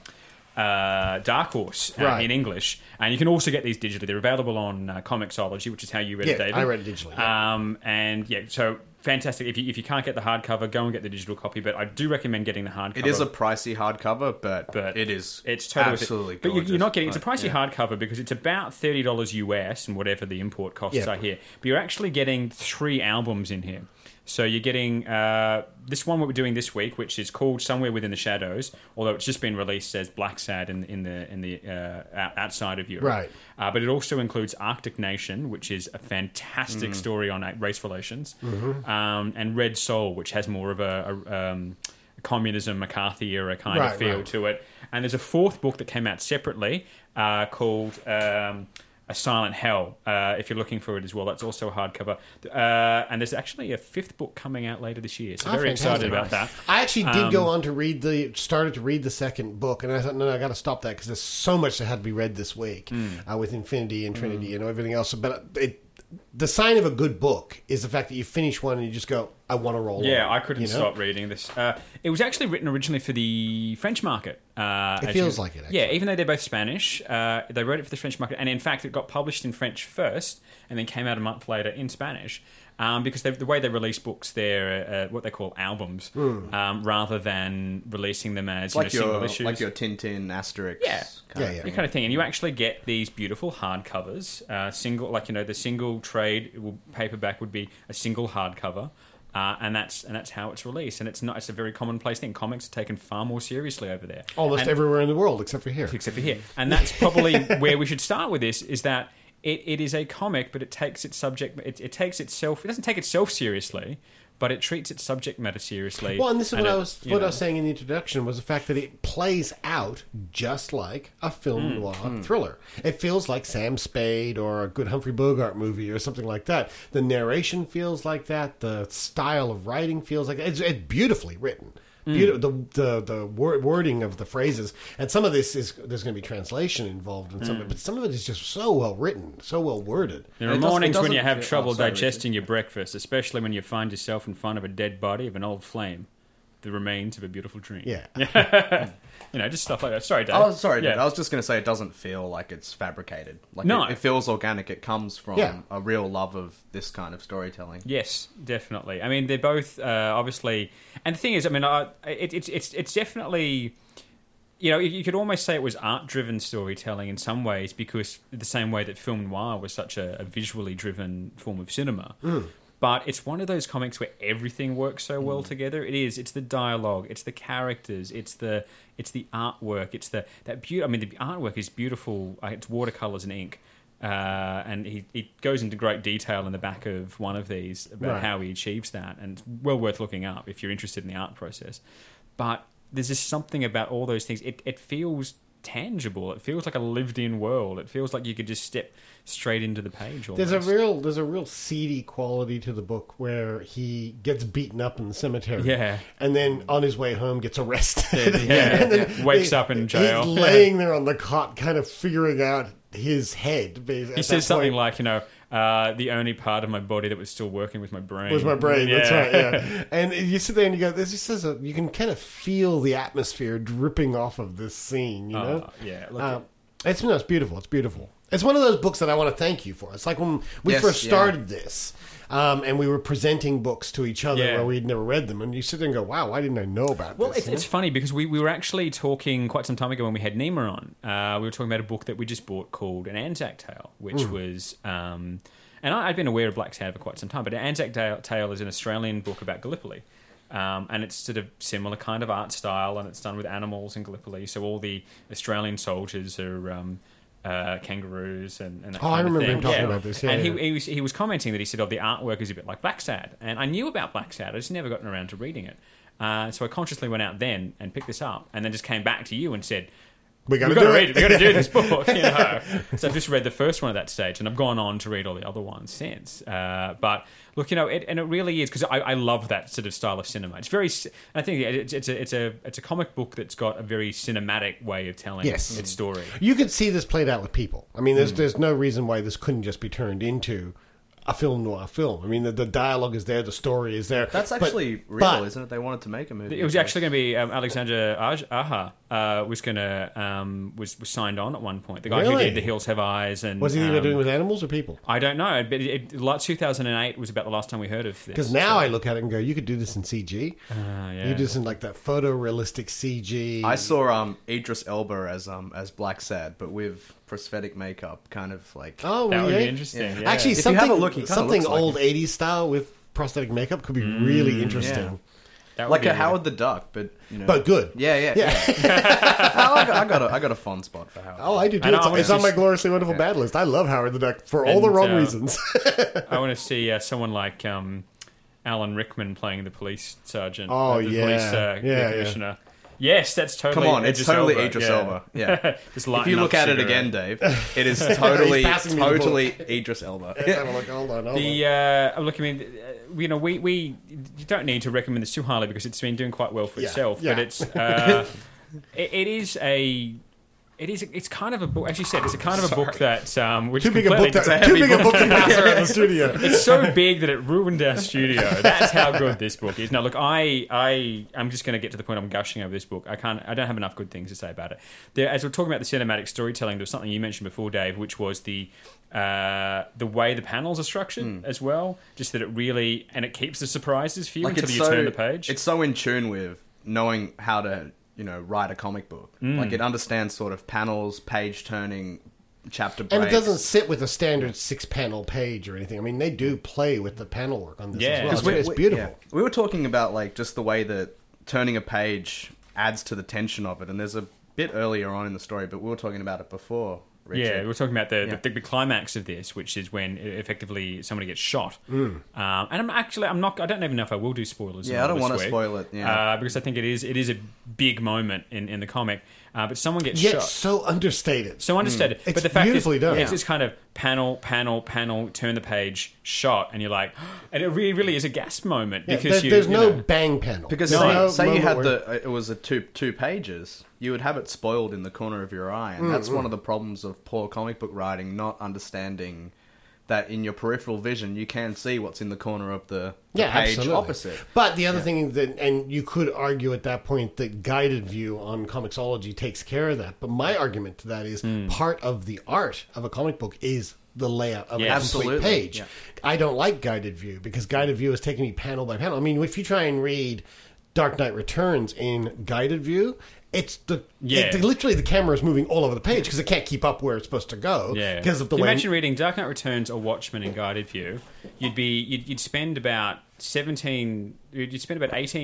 Dark Horse in English, and you can also get these digitally. They're available on Comixology, which is how you read it, David. I read it digitally. So fantastic. If you can't get the hardcover, go and get the digital copy. But I do recommend getting the hardcover. It is a pricey hardcover, but it's totally absolutely gorgeous. But you're not getting it's a pricey hardcover because it's about $30 US and whatever the import costs are here. But you're actually getting 3 albums in here. So you're getting this one what we're doing this week, which is called Somewhere Within the Shadows, although it's just been released as Black Sad in the outside of Europe. Right. But it also includes Arctic Nation, which is a fantastic story on race relations, and Red Soul, which has more of a communism, McCarthy era kind of feel to it. And there's a 4th book that came out separately called A Silent Hell, if you're looking for it as well. That's also a hardcover. And there's actually a 5th book coming out later this year, so very excited about that. I actually did go on to started to read the second book, and I thought, no, I got to stop that because there's so much that had to be read this week with Infinity and Trinity and everything else. But the sign of a good book is the fact that you finish one and you just go, I want to roll on. Yeah, I couldn't stop reading this. It was actually written originally for the French market. It feels like it, actually. Yeah, even though they're both Spanish, they wrote it for the French market. And in fact, it got published in French first and then came out a month later in Spanish. Because the way they release books, they're what they call albums, rather than releasing them as single issues. Like your Tintin Asterix. Kind of thing. And you actually get these beautiful hardcovers, the single trade paperback would be a single hardcover. And that's how it's released, and it's a very commonplace thing. Comics are taken far more seriously over there, almost everywhere in the world except for here. And that's probably where we should start with this. Is that it is a comic, but it takes its subject. It takes itself. It doesn't take itself seriously, but it treats its subject matter seriously. Well, and this is what I was saying in the introduction was the fact that it plays out just like a film noir thriller. It feels like Sam Spade or a good Humphrey Bogart movie or something like that. The narration feels like that. The style of writing feels like that. It's beautifully written. The wording of the phrases, and some of this there's going to be translation involved in some of it, but some of it is just so well written, so well worded. There are mornings when you have trouble digesting your breakfast, especially when you find yourself in front of a dead body of an old flame, the remains of a beautiful dream. Yeah. Just stuff like that. Sorry, Dave. Oh, sorry, Dave. I was just going to say it doesn't feel like it's fabricated. It feels organic. It comes from a real love of this kind of storytelling. Yes, definitely. I mean, they're both obviously, and the thing is, I mean, it's definitely. You could almost say it was art-driven storytelling in some ways, because the same way that film noir was such a visually driven form of cinema. But it's one of those comics where everything works so well together. It's the dialogue, it's the characters, it's the artwork, it's that beauty. I mean, the artwork is beautiful. It's watercolors and ink. and he goes into great detail in the back of one of these about how he achieves that, and it's well worth looking up if you're interested in the art process. But there's just something about all those things. It feels tangible. It feels like a lived-in world. It feels like you could just step straight into the page. Almost. There's a real seedy quality to the book where he gets beaten up in the cemetery, and then on his way home gets arrested, and then wakes up in jail. He's laying there on the cot, kind of figuring out his head. He says something like, the only part of my body that was still working was my brain. Was my brain, that's right, yeah. And you sit there and you go, this just says you can kind of feel the atmosphere dripping off of this scene, you know? It's beautiful. It's beautiful. It's one of those books that I want to thank you for. It's like when we first started this, and we were presenting books to each other where we'd never read them, and you sit there and go, wow, why didn't I know about this? Well, it's funny because we were actually talking quite some time ago when we had Nima on. We were talking about a book that we just bought called An Anzac Tale, which was... and I'd been aware of Black Sad for quite some time, but An Anzac Tale is an Australian book about Gallipoli. And it's sort of similar kind of art style, and it's done with animals in Gallipoli. So all the Australian soldiers are... kangaroos and that kind of thing. I remember him talking about this. And he was commenting that he said, the artwork is a bit like Black Sad. And I knew about Black Sad. I just never gotten around to reading it. So I consciously went out then and picked this up, and then just came back to you and said, we got to read it. We got to do this book. So I've just read the first one at that stage, and I've gone on to read all the other ones since. But look, it really is, because I love that sort of style of cinema. It's very. I think it's a comic book that's got a very cinematic way of telling its story. You could see this played out with people. I mean, there's no reason why this couldn't just be turned into a film noir film. I mean, the dialogue is there, the story is there. That's actually real, isn't it? They wanted to make a movie. It was actually going to be Alexander Aja was going to was signed on at one point. The guy who did The Hills Have Eyes, and was he even doing with animals or people? I don't know. But 2008 was about the last time we heard of this. Because now I look at it and go, you could do this in CG. You do this in like that photorealistic CG. I saw Idris Elba as Black Sad, but with prosthetic makeup, kind of like that would be interesting. Yeah. Actually, something old 80s style with prosthetic makeup could be really interesting. Like a Howard the Duck, but but good. Yeah. I got a fond spot for Howard. Oh, I do too. It's on my gloriously wonderful bad list. I love Howard the Duck for all the wrong reasons. I want to see someone like Alan Rickman playing the police sergeant. Oh, the police commissioner. Yes, that's totally. Come on, it's totally Idris Elba. Yeah. If you look at it again, Dave, it is totally Idris Elba. Hold on. Look, I mean, we you don't need to recommend this too highly because it's been doing quite well for itself. But it's it's kind of a book. As you said, it's a kind of a book that which too big a book to pass around the studio. It's so big that it ruined our studio. That's how good this book is. Now, look, I'm just going to get to the point. I'm gushing over this book. I don't have enough good things to say about it. As we're talking about the cinematic storytelling, there was something you mentioned before, Dave, which was the way the panels are structured as well. Just that it keeps the surprises for you until you turn the page. It's so in tune with knowing how to write a comic book. Like it understands sort of panels, page turning, chapter breaks. And it doesn't sit with a standard 6-panel page or anything. I mean, they do play with the panel work on this as well. It's beautiful. Yeah. We were talking about like just the way that turning a page adds to the tension of it. And there's a bit earlier on in the story, but we were talking about it before. Richard. Yeah, we were talking about the climax of this, which is when effectively somebody gets shot. And I don't even know if I will do spoilers. Yeah, I don't want to spoil it. Yeah, because I think it is a big moment in the comic. But someone gets shot. So understated. But the fact is, done. It's this kind of panel, turn the page, shot, and you're like, and it really is a gasp moment because there's no bang panel. Because say you had it was a two pages, you would have it spoiled in the corner of your eye, and that's one of the problems of poor comic book writing, not understanding that in your peripheral vision you can see what's in the corner of the page opposite. But the other thing that, and you could argue at that point that guided view on Comixology takes care of that. But my argument to that is part of the art of a comic book is the layout of a complete page. Yeah. I don't like guided view because guided view is taking me panel by panel. I mean, if you try and read Dark Knight Returns in guided view, it's literally the camera is moving all over the page because it can't keep up where it's supposed to go. Yeah, because of the way. Imagine reading Dark Knight Returns or Watchmen in guided view. You'd spend about 18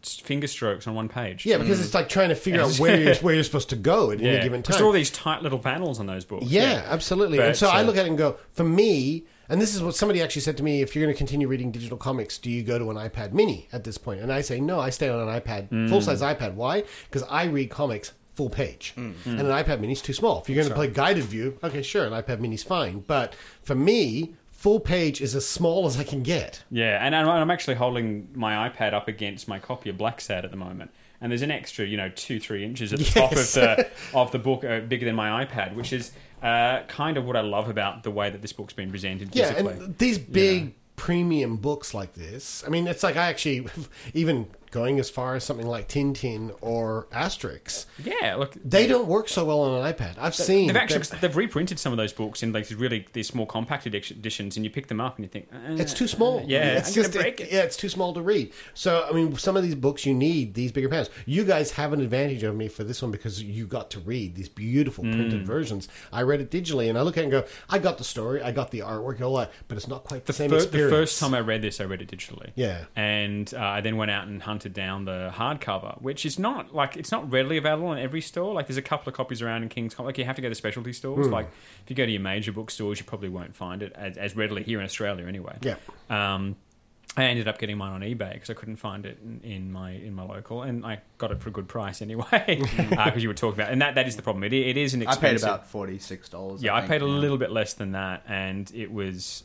finger strokes on one page. Yeah, because it's like trying to figure out where you're supposed to go at any given time. There's all these tight little panels on those books. Yeah, absolutely. But, and so I look at it and go, for me, and this is what somebody actually said to me, if you're going to continue reading digital comics, do you go to an iPad mini at this point? And I say, no, I stay on an iPad, full-size iPad. Why? Because I read comics full page. And an iPad mini is too small. If you're going to play guided view, okay, sure, an iPad mini is fine. But for me, full page is as small as I can get. Yeah, and I'm actually holding my iPad up against my copy of Black Sad at the moment. And there's an extra, 2-3 inches at the top of the book, bigger than my iPad, which is kind of what I love about the way that this book's been presented physically. Yeah, and these big premium books like this, I mean, it's like I actually, even going as far as something like Tintin or Asterix. Yeah, look, they don't work so well on an iPad. They've reprinted some of those books in like these small compact editions, and you pick them up and you think it's too small. I'm going to break it. Yeah, it's too small to read. So I mean, some of these books you need these bigger panels. You guys have an advantage over me for this one because you got to read these beautiful printed versions. I read it digitally, and I look at it and go, I got the story, I got the artwork, all that, but it's not quite the same experience. The first time I read this, I read it digitally. Yeah, and I then went out and hunted down the hardcover, which is not readily available in every store. Like there's a couple of copies around in King's Comics. Like you have to go to specialty stores. Like if you go to your major bookstores, you probably won't find it as readily here in Australia anyway. Yeah. I ended up getting mine on eBay because I couldn't find it in my local, and I got it for a good price anyway. Because you were talking about, and that is the problem. It is an expensive. I paid about $46. Yeah, I paid a little bit less than that, and it was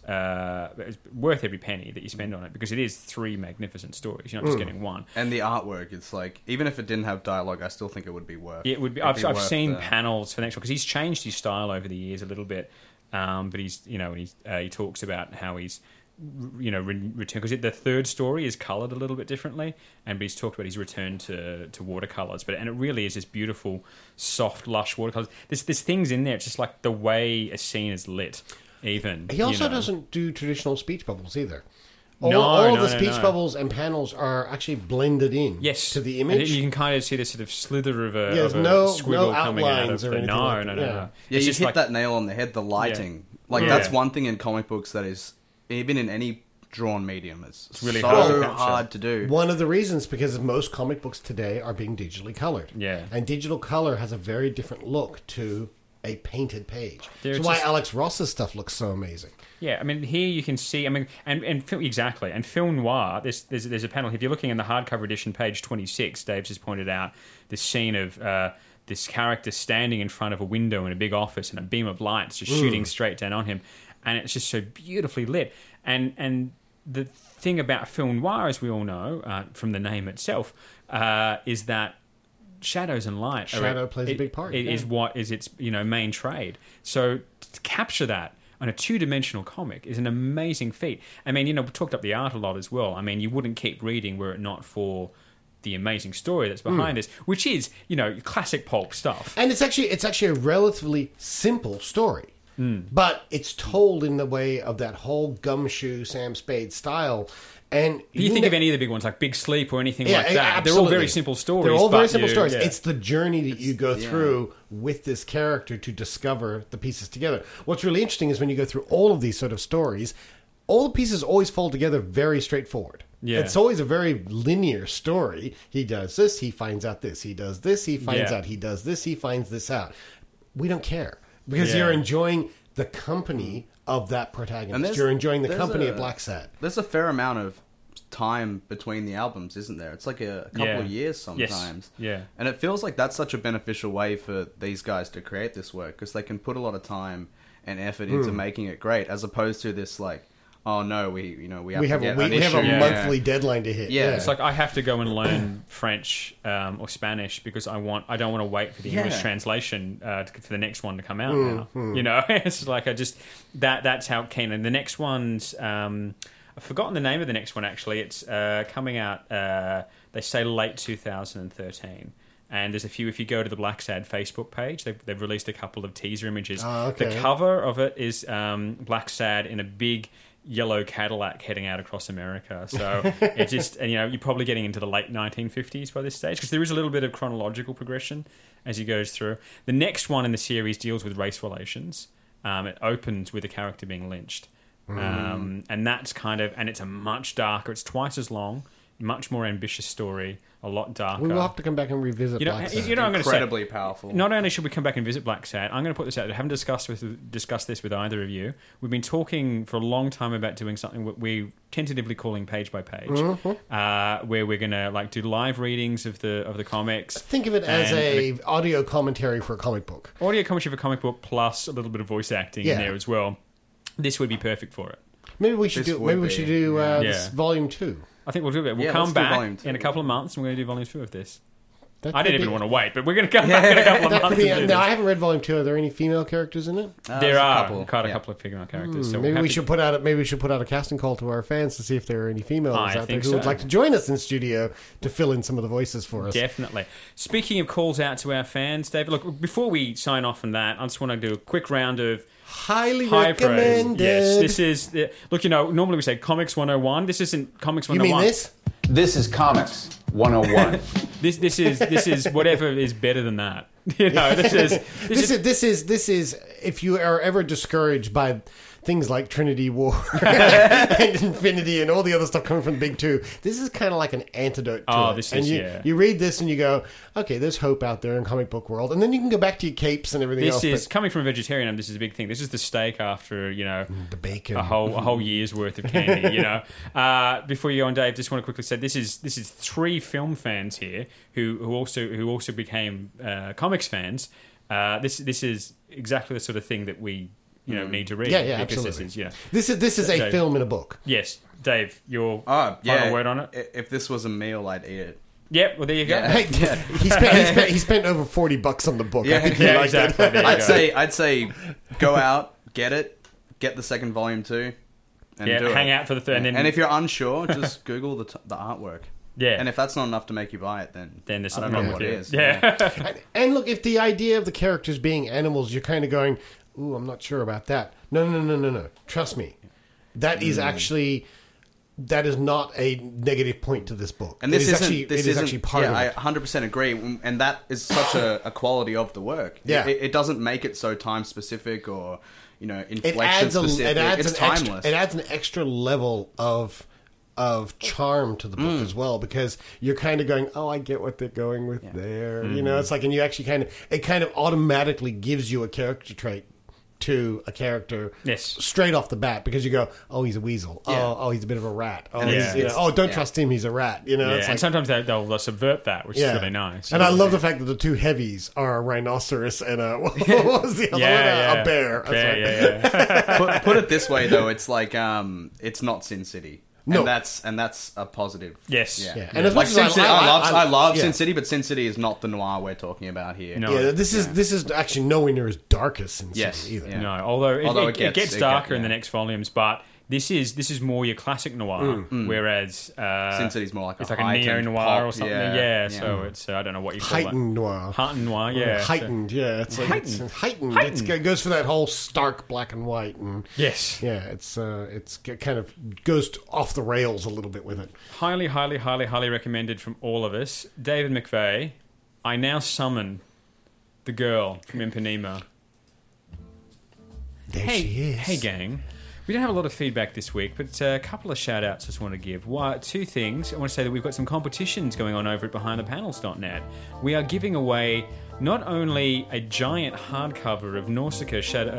worth every penny that you spend on it because it is 3 magnificent stories. You're not just getting one. And the artwork, it's like even if it didn't have dialogue, I still think it would be worth. It would be. I've seen panels for the next one because he's changed his style over the years a little bit, but he talks about how he's. Return because the third story is coloured a little bit differently, but he's talked about his return to watercolours. And it really is this beautiful, soft, lush watercolours. There's things in there. It's just like the way a scene is lit. Even he also doesn't do traditional speech bubbles either. All the speech bubbles and panels are actually blended in to the image. And you can kind of see the sort of slither of a no squiggle coming out of or anything. No. Yeah, you hit that nail on the head. The lighting, that's one thing in comic books that is. Even in any drawn medium, it's really hard to do. One of the reasons, because most comic books today are being digitally colored. Yeah. And digital color has a very different look to a painted page. That's why Alex Ross's stuff looks so amazing. Yeah, I mean, here you can see, and exactly, and film noir, there's a panel, if you're looking in the hardcover edition, page 26, Dave's just pointed out this scene of this character standing in front of a window in a big office and a beam of lights just shooting straight down on him. And it's just so beautifully lit. And the thing about film noir, as we all know, from the name itself, is that shadows and light. Shadow plays a big part. It is what is its main trade. So to capture that on a 2-dimensional comic is an amazing feat. I mean, we talked up the art a lot as well. I mean, you wouldn't keep reading were it not for the amazing story that's behind this, which is, classic pulp stuff. And it's actually a relatively simple story. But it's told in the way of that whole gumshoe Sam Spade style. And you think of any of the big ones, like Big Sleep or anything like that. Absolutely. They're all very simple stories. They're all very simple stories. Yeah. It's the journey that you go through with this character to discover the pieces together. What's really interesting is when you go through all of these sort of stories, all the pieces always fall together very straightforward. Yeah. It's always a very linear story. He does this, he finds out this. He does this, he finds out. He does this, he finds this out. We don't care. Because you're enjoying the company of that protagonist. You're enjoying the company of Black Sad. There's a fair amount of time between the albums, isn't there? It's like a couple of years sometimes. Yes. Yeah. And it feels like that's such a beneficial way for these guys to create this work because they can put a lot of time and effort into making it great as opposed to this like, oh no, we have a monthly deadline to hit. Yeah, it's like I have to go and learn French or Spanish because I don't want to wait for the English translation for the next one to come out now. It's like that's how it came. And the next one's I've forgotten the name of the next one actually. It's coming out. They say late 2013. And there's a few, if you go to the Black Sad Facebook page, they've released a couple of teaser images. Oh, okay. The cover of it is Black Sad in a big yellow Cadillac heading out across America. So it just, and you're probably getting into the late 1950s by this stage because there is a little bit of chronological progression as he goes through. The next one in the series deals with race relations. It opens with a character being lynched. And that's and it's a much darker, it's twice as long much more ambitious story, a lot darker. We will have to come back and revisit Black Sad. I'm going to say, incredibly powerful. Not only should we come back and visit Black Sad, I'm going to put this out. I haven't discussed this with either of you. We've been talking for a long time about doing something we're tentatively calling Page by Page, where we're going to do live readings of the comics. Think of it as a audio commentary for a comic book. Audio commentary for a comic book plus a little bit of voice acting in there as well. This would be perfect for it. Maybe we should do this volume 2. I think we'll do it. We'll come back in a couple of months and we're going to do volume 2 of this. I didn't even want to wait, but we're going to come back in a couple of months. Now, I haven't read volume 2. Are there any female characters in it? There are quite a couple of female characters. So maybe we should put out a casting call to our fans to see if there are any females out there who would like to join us in studio to fill in some of the voices for us. Definitely. Speaking of calls out to our fans, David, look, before we sign off on that, I just want to do a quick round of highly recommended. Yes, this is... Look, normally we say Comics 101. This isn't Comics 101. You mean this? This is Comics 101. This is whatever is better than that. This is if you are ever discouraged by things like Trinity War and Infinity and all the other stuff coming from the big two, this is kind of like an antidote to it. You read this and you go, okay, there's hope out there in comic book world, and then you can go back to your capes and everything else. This is coming from a vegetarian. This is a big thing. This is the steak after the bacon, a whole year's worth of candy. Before you go on, Dave, just want to quickly say this is 3 film fans here who also became comics fans. This is exactly the sort of thing that we need to read. Yeah, absolutely. This is a Dave, film in a book. Yes, Dave, your final word on it. If this was a meal, I'd eat it. Yep, well there you go. Yeah. He spent over $40 on the book. Yeah, I think he liked it. I'd say go out, get the second volume too, and do hang it. out for the third. And if you're unsure, just Google the artwork. Yeah, and if that's not enough to make you buy it, then there's I something don't know wrong what with it you. is. Yeah. And look, if the idea of the characters being animals, you're kind of going, ooh, I'm not sure about that. No. Trust me. That is actually... That is not a negative point to this book. And this is actually part of it. I 100% agree. And that is such a quality of the work. Yeah. It doesn't make it so time-specific or, inflection-specific. It's timeless. It adds an extra level of charm to the book as well, because you're kind of going, oh, I get what they're going with there. Mm-hmm. It's like, and you actually it kind of automatically gives you a character trait to a character straight off the bat, because you go, oh, he's a weasel. Yeah. Oh, he's a bit of a rat. Oh, don't trust him, he's a rat. It's like, and sometimes they'll subvert that, which is really nice. And I love the fact that the 2 heavies are a rhinoceros and what was the other one? A bear. Put it this way, though, it's like it's not Sin City. No, and that's a positive. Yes, And as much as Sin City, I love Sin City, but Sin City is not the noir we're talking about here. No. This is actually nowhere near as dark as Sin City either. No, although it gets darker in the next volumes, but this is more your classic noir, whereas Sin City's more like it's like a neo noir or something. Yeah. So it's I don't know what you call heightened noir. Heightened noir, yeah. Heightened, It's like heightened. It goes for that whole stark black and white, and it's kind of goes off the rails a little bit with it. Highly, highly, highly, highly recommended from all of us. David McVeigh, I now summon the girl from Ipanema. There she is. Hey, gang. We don't have a lot of feedback this week, but a couple of shout-outs I just want to give. 2 things. I want to say that we've got some competitions going on over at BehindThePanels.net. We are giving away not only a giant hardcover of Nausicaa,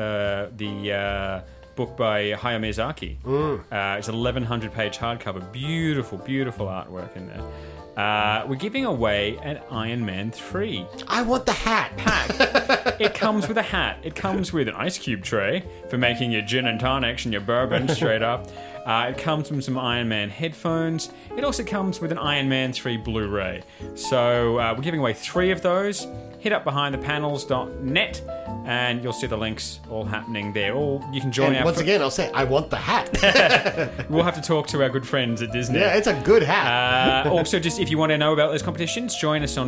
the book by Hayao Miyazaki. It's an 1,100-page hardcover. Beautiful, beautiful artwork in there. We're giving away an Iron Man 3. I want the hat. It comes with a hat. It comes with an ice cube tray for making your gin and tonics and your bourbon straight up. It comes with some Iron Man headphones. It also comes with an Iron Man 3 Blu-ray. So we're giving away 3 of those. Hit up BehindThePanels.net and you'll see the links all happening there. Or you can join our... Once again, I'll say, I want the hat. We'll have to talk to our good friends at Disney. Yeah, it's a good hat. Also, just if you want to know about those competitions, join us on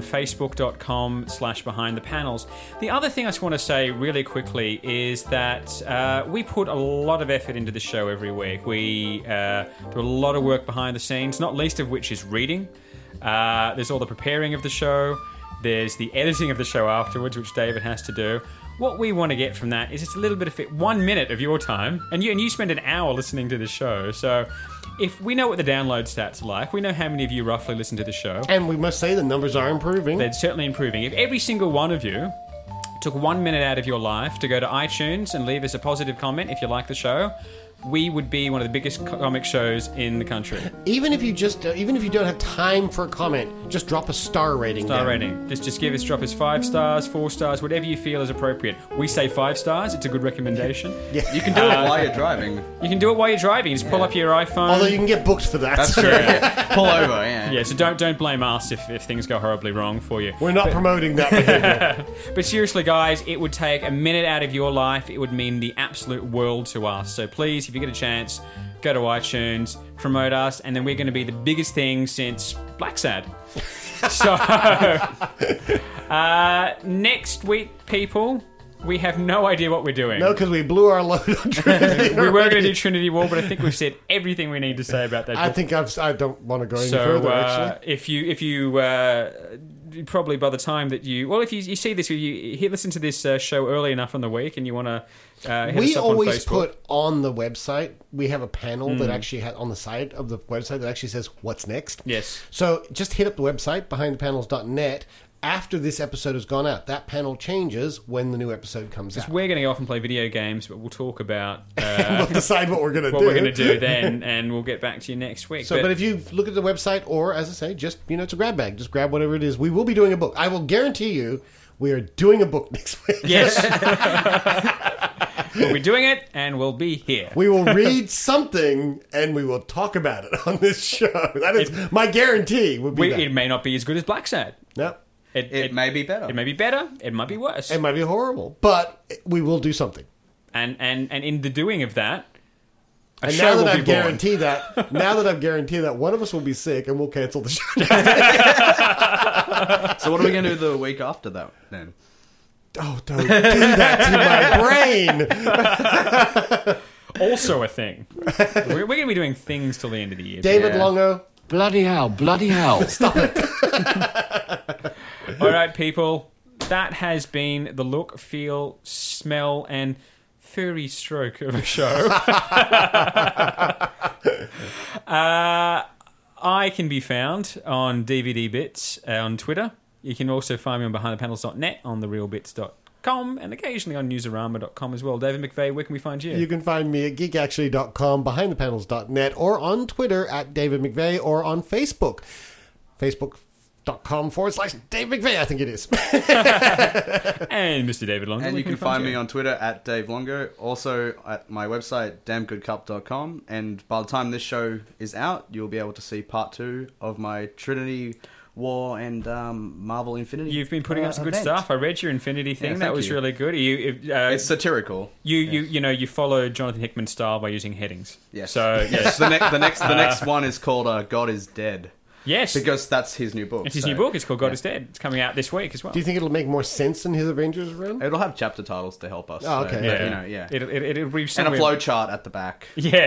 Facebook.com/BehindThePanels. The other thing I just want to say really quickly is that we put a lot of effort into the show every week. We do a lot of work behind the scenes, not least of which is reading. There's all the preparing of the show. There's the editing of the show afterwards, which David has to do. What we want to get from that is just a little bit of 1 minute of your time, and you spend an hour listening to the show. So if we know what the download stats are like, we know how many of you roughly listen to the show. And we must say the numbers are improving. They're certainly improving. If every single one of you took 1 minute out of your life to go to iTunes and leave us a positive comment if you like the show, we would be one of the biggest comic shows in the country. Even if you don't have time for a comment, just drop a star rating. Drop us 5 stars, 4 stars, whatever you feel is appropriate. We say 5 stars. It's a good recommendation. Yeah. You can do it while you're driving. You can do it while you're driving. Just pull up your iPhone. Although you can get booked for that. That's true. Yeah. Pull over. Yeah. Yeah. So don't blame us if things go horribly wrong for you. We're not promoting that behavior. But seriously, guys, it would take a minute out of your life. It would mean the absolute world to us. So please, if you get a chance, go to iTunes, promote us, and then we're going to be the biggest thing since Black Sad. So, next week, people, we have no idea what we're doing. No, because we blew our load on Trinity. We were going to do Trinity War, but I think we've said everything we need to say about that. I don't want to go any further, actually. If you probably by the time that if you see this, if you listen to this show early enough in the week and you want to hit we us up always on Facebook. put on the website, we have a panel that actually has on the side of the website that actually says what's next. Yes. So just hit up the website, behindthepanels.net. After this episode has gone out, that panel changes when the new episode comes out. We're going to go off and play video games, but we'll talk about... we'll decide what we're going to do. What we're going to do then, and we'll get back to you next week. But if you look at the website, or, as I say, just, it's a grab bag. Just grab whatever it is. We will be doing a book. I will guarantee you we are doing a book next week. Yes. We'll be doing it, and we'll be here. We will read something, and we will talk about it on this show. That is my guarantee. It may not be as good as Black Sad. No. It may be better. It may be better. It might be worse. It might be horrible. But we will do something. And in the doing of that, and now that I've guaranteed that, one of us will be sick and we'll cancel the show. So what are we going to do the week after that then? Oh, don't do that to my brain. Also a thing. We're going to be doing things till the end of the year. David Longo. Bloody hell. Stop it. All right, people. That has been the look, feel, smell, and furry stroke of a show. I can be found on DVD Bits on Twitter. You can also find me on behindthepanels.net, on therealbits.com, and occasionally on newsarama.com as well. David McVeigh, where can we find you? You can find me at geekactually.com, behindthepanels.net, or on Twitter at David McVeigh, or on Facebook. Facebook.com/Dave McVeigh, I think it is. And Mr. David Longo. And you can find me on Twitter at Dave Longo. Also at my website, damngoodcup.com. And by the time this show is out, you'll be able to see part 2 of my Trinity War and Marvel Infinity. You've been putting up some good event. stuff. I read your Infinity thing. That was really good. It's satirical. You follow Jonathan Hickman's style by using headings. Yes. So yes. the next one is called God is Dead. Yes. Because that's his new book. It's his new book. It's called God is Dead. It's coming out this week as well. Do you think it'll make more sense than his Avengers run? It'll have chapter titles to help us. Oh, okay. It'll be and a flow chart at the back. Yeah.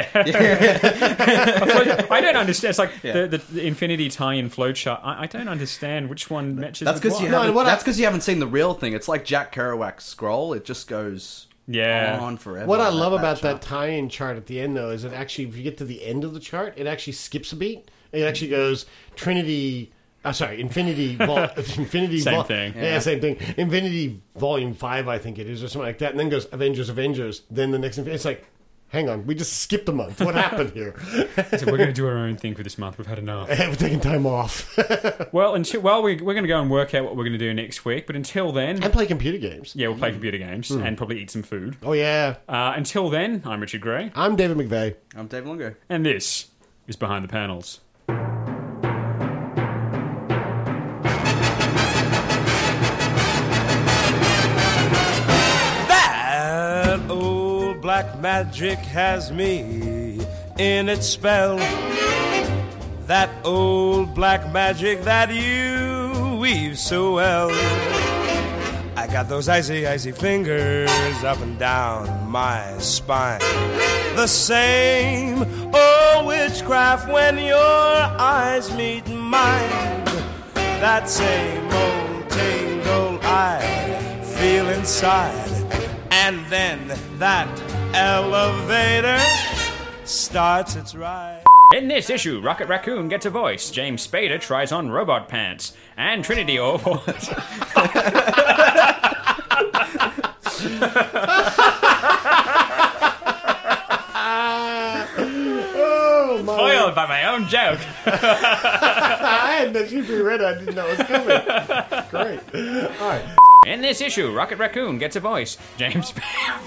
I don't understand. It's like the Infinity tie-in flow chart. I don't understand which one matches That's because you haven't seen the real thing. It's like Jack Kerouac's scroll. It just goes on forever. What I love about that tie-in chart at the end, though, is that actually, if you get to the end of the chart, it actually skips a beat. It actually goes Infinity. Same thing. Yeah, same thing. Infinity Volume 5, I think it is, or something like that, and then goes Avengers. Then the next. It's like, hang on, we just skipped a month. What happened here? So we're going to do our own thing for this month. We've had enough. We're taking time off. Well, we're going to go and work out what we're going to do next week. But until then, and play computer games. Yeah, we'll play computer games and probably eat some food. Oh yeah. Until then, I'm Richard Gray. I'm David McVeigh. I'm Dave Longo. And this is Behind the Panels. That old black magic has me in its spell. That old black magic that you weave so well. I got those icy, icy fingers up and down my spine. The same old witchcraft when your eyes meet mine. That same old tingle I feel inside. And then that elevator starts its ride. In this issue, Rocket Raccoon gets a voice, James Spader tries on robot pants, and Trinity Awards. Oh, my. Foiled by my own joke. I had that should be read. I didn't know it was coming. Great. All right. In this issue, Rocket Raccoon gets a voice, James Spader.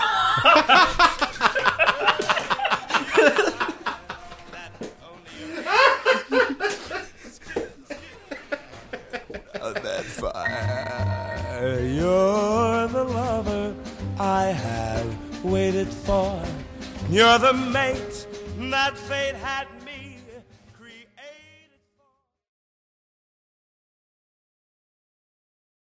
That fire, you're the lover I have waited for. You're the mate that fate had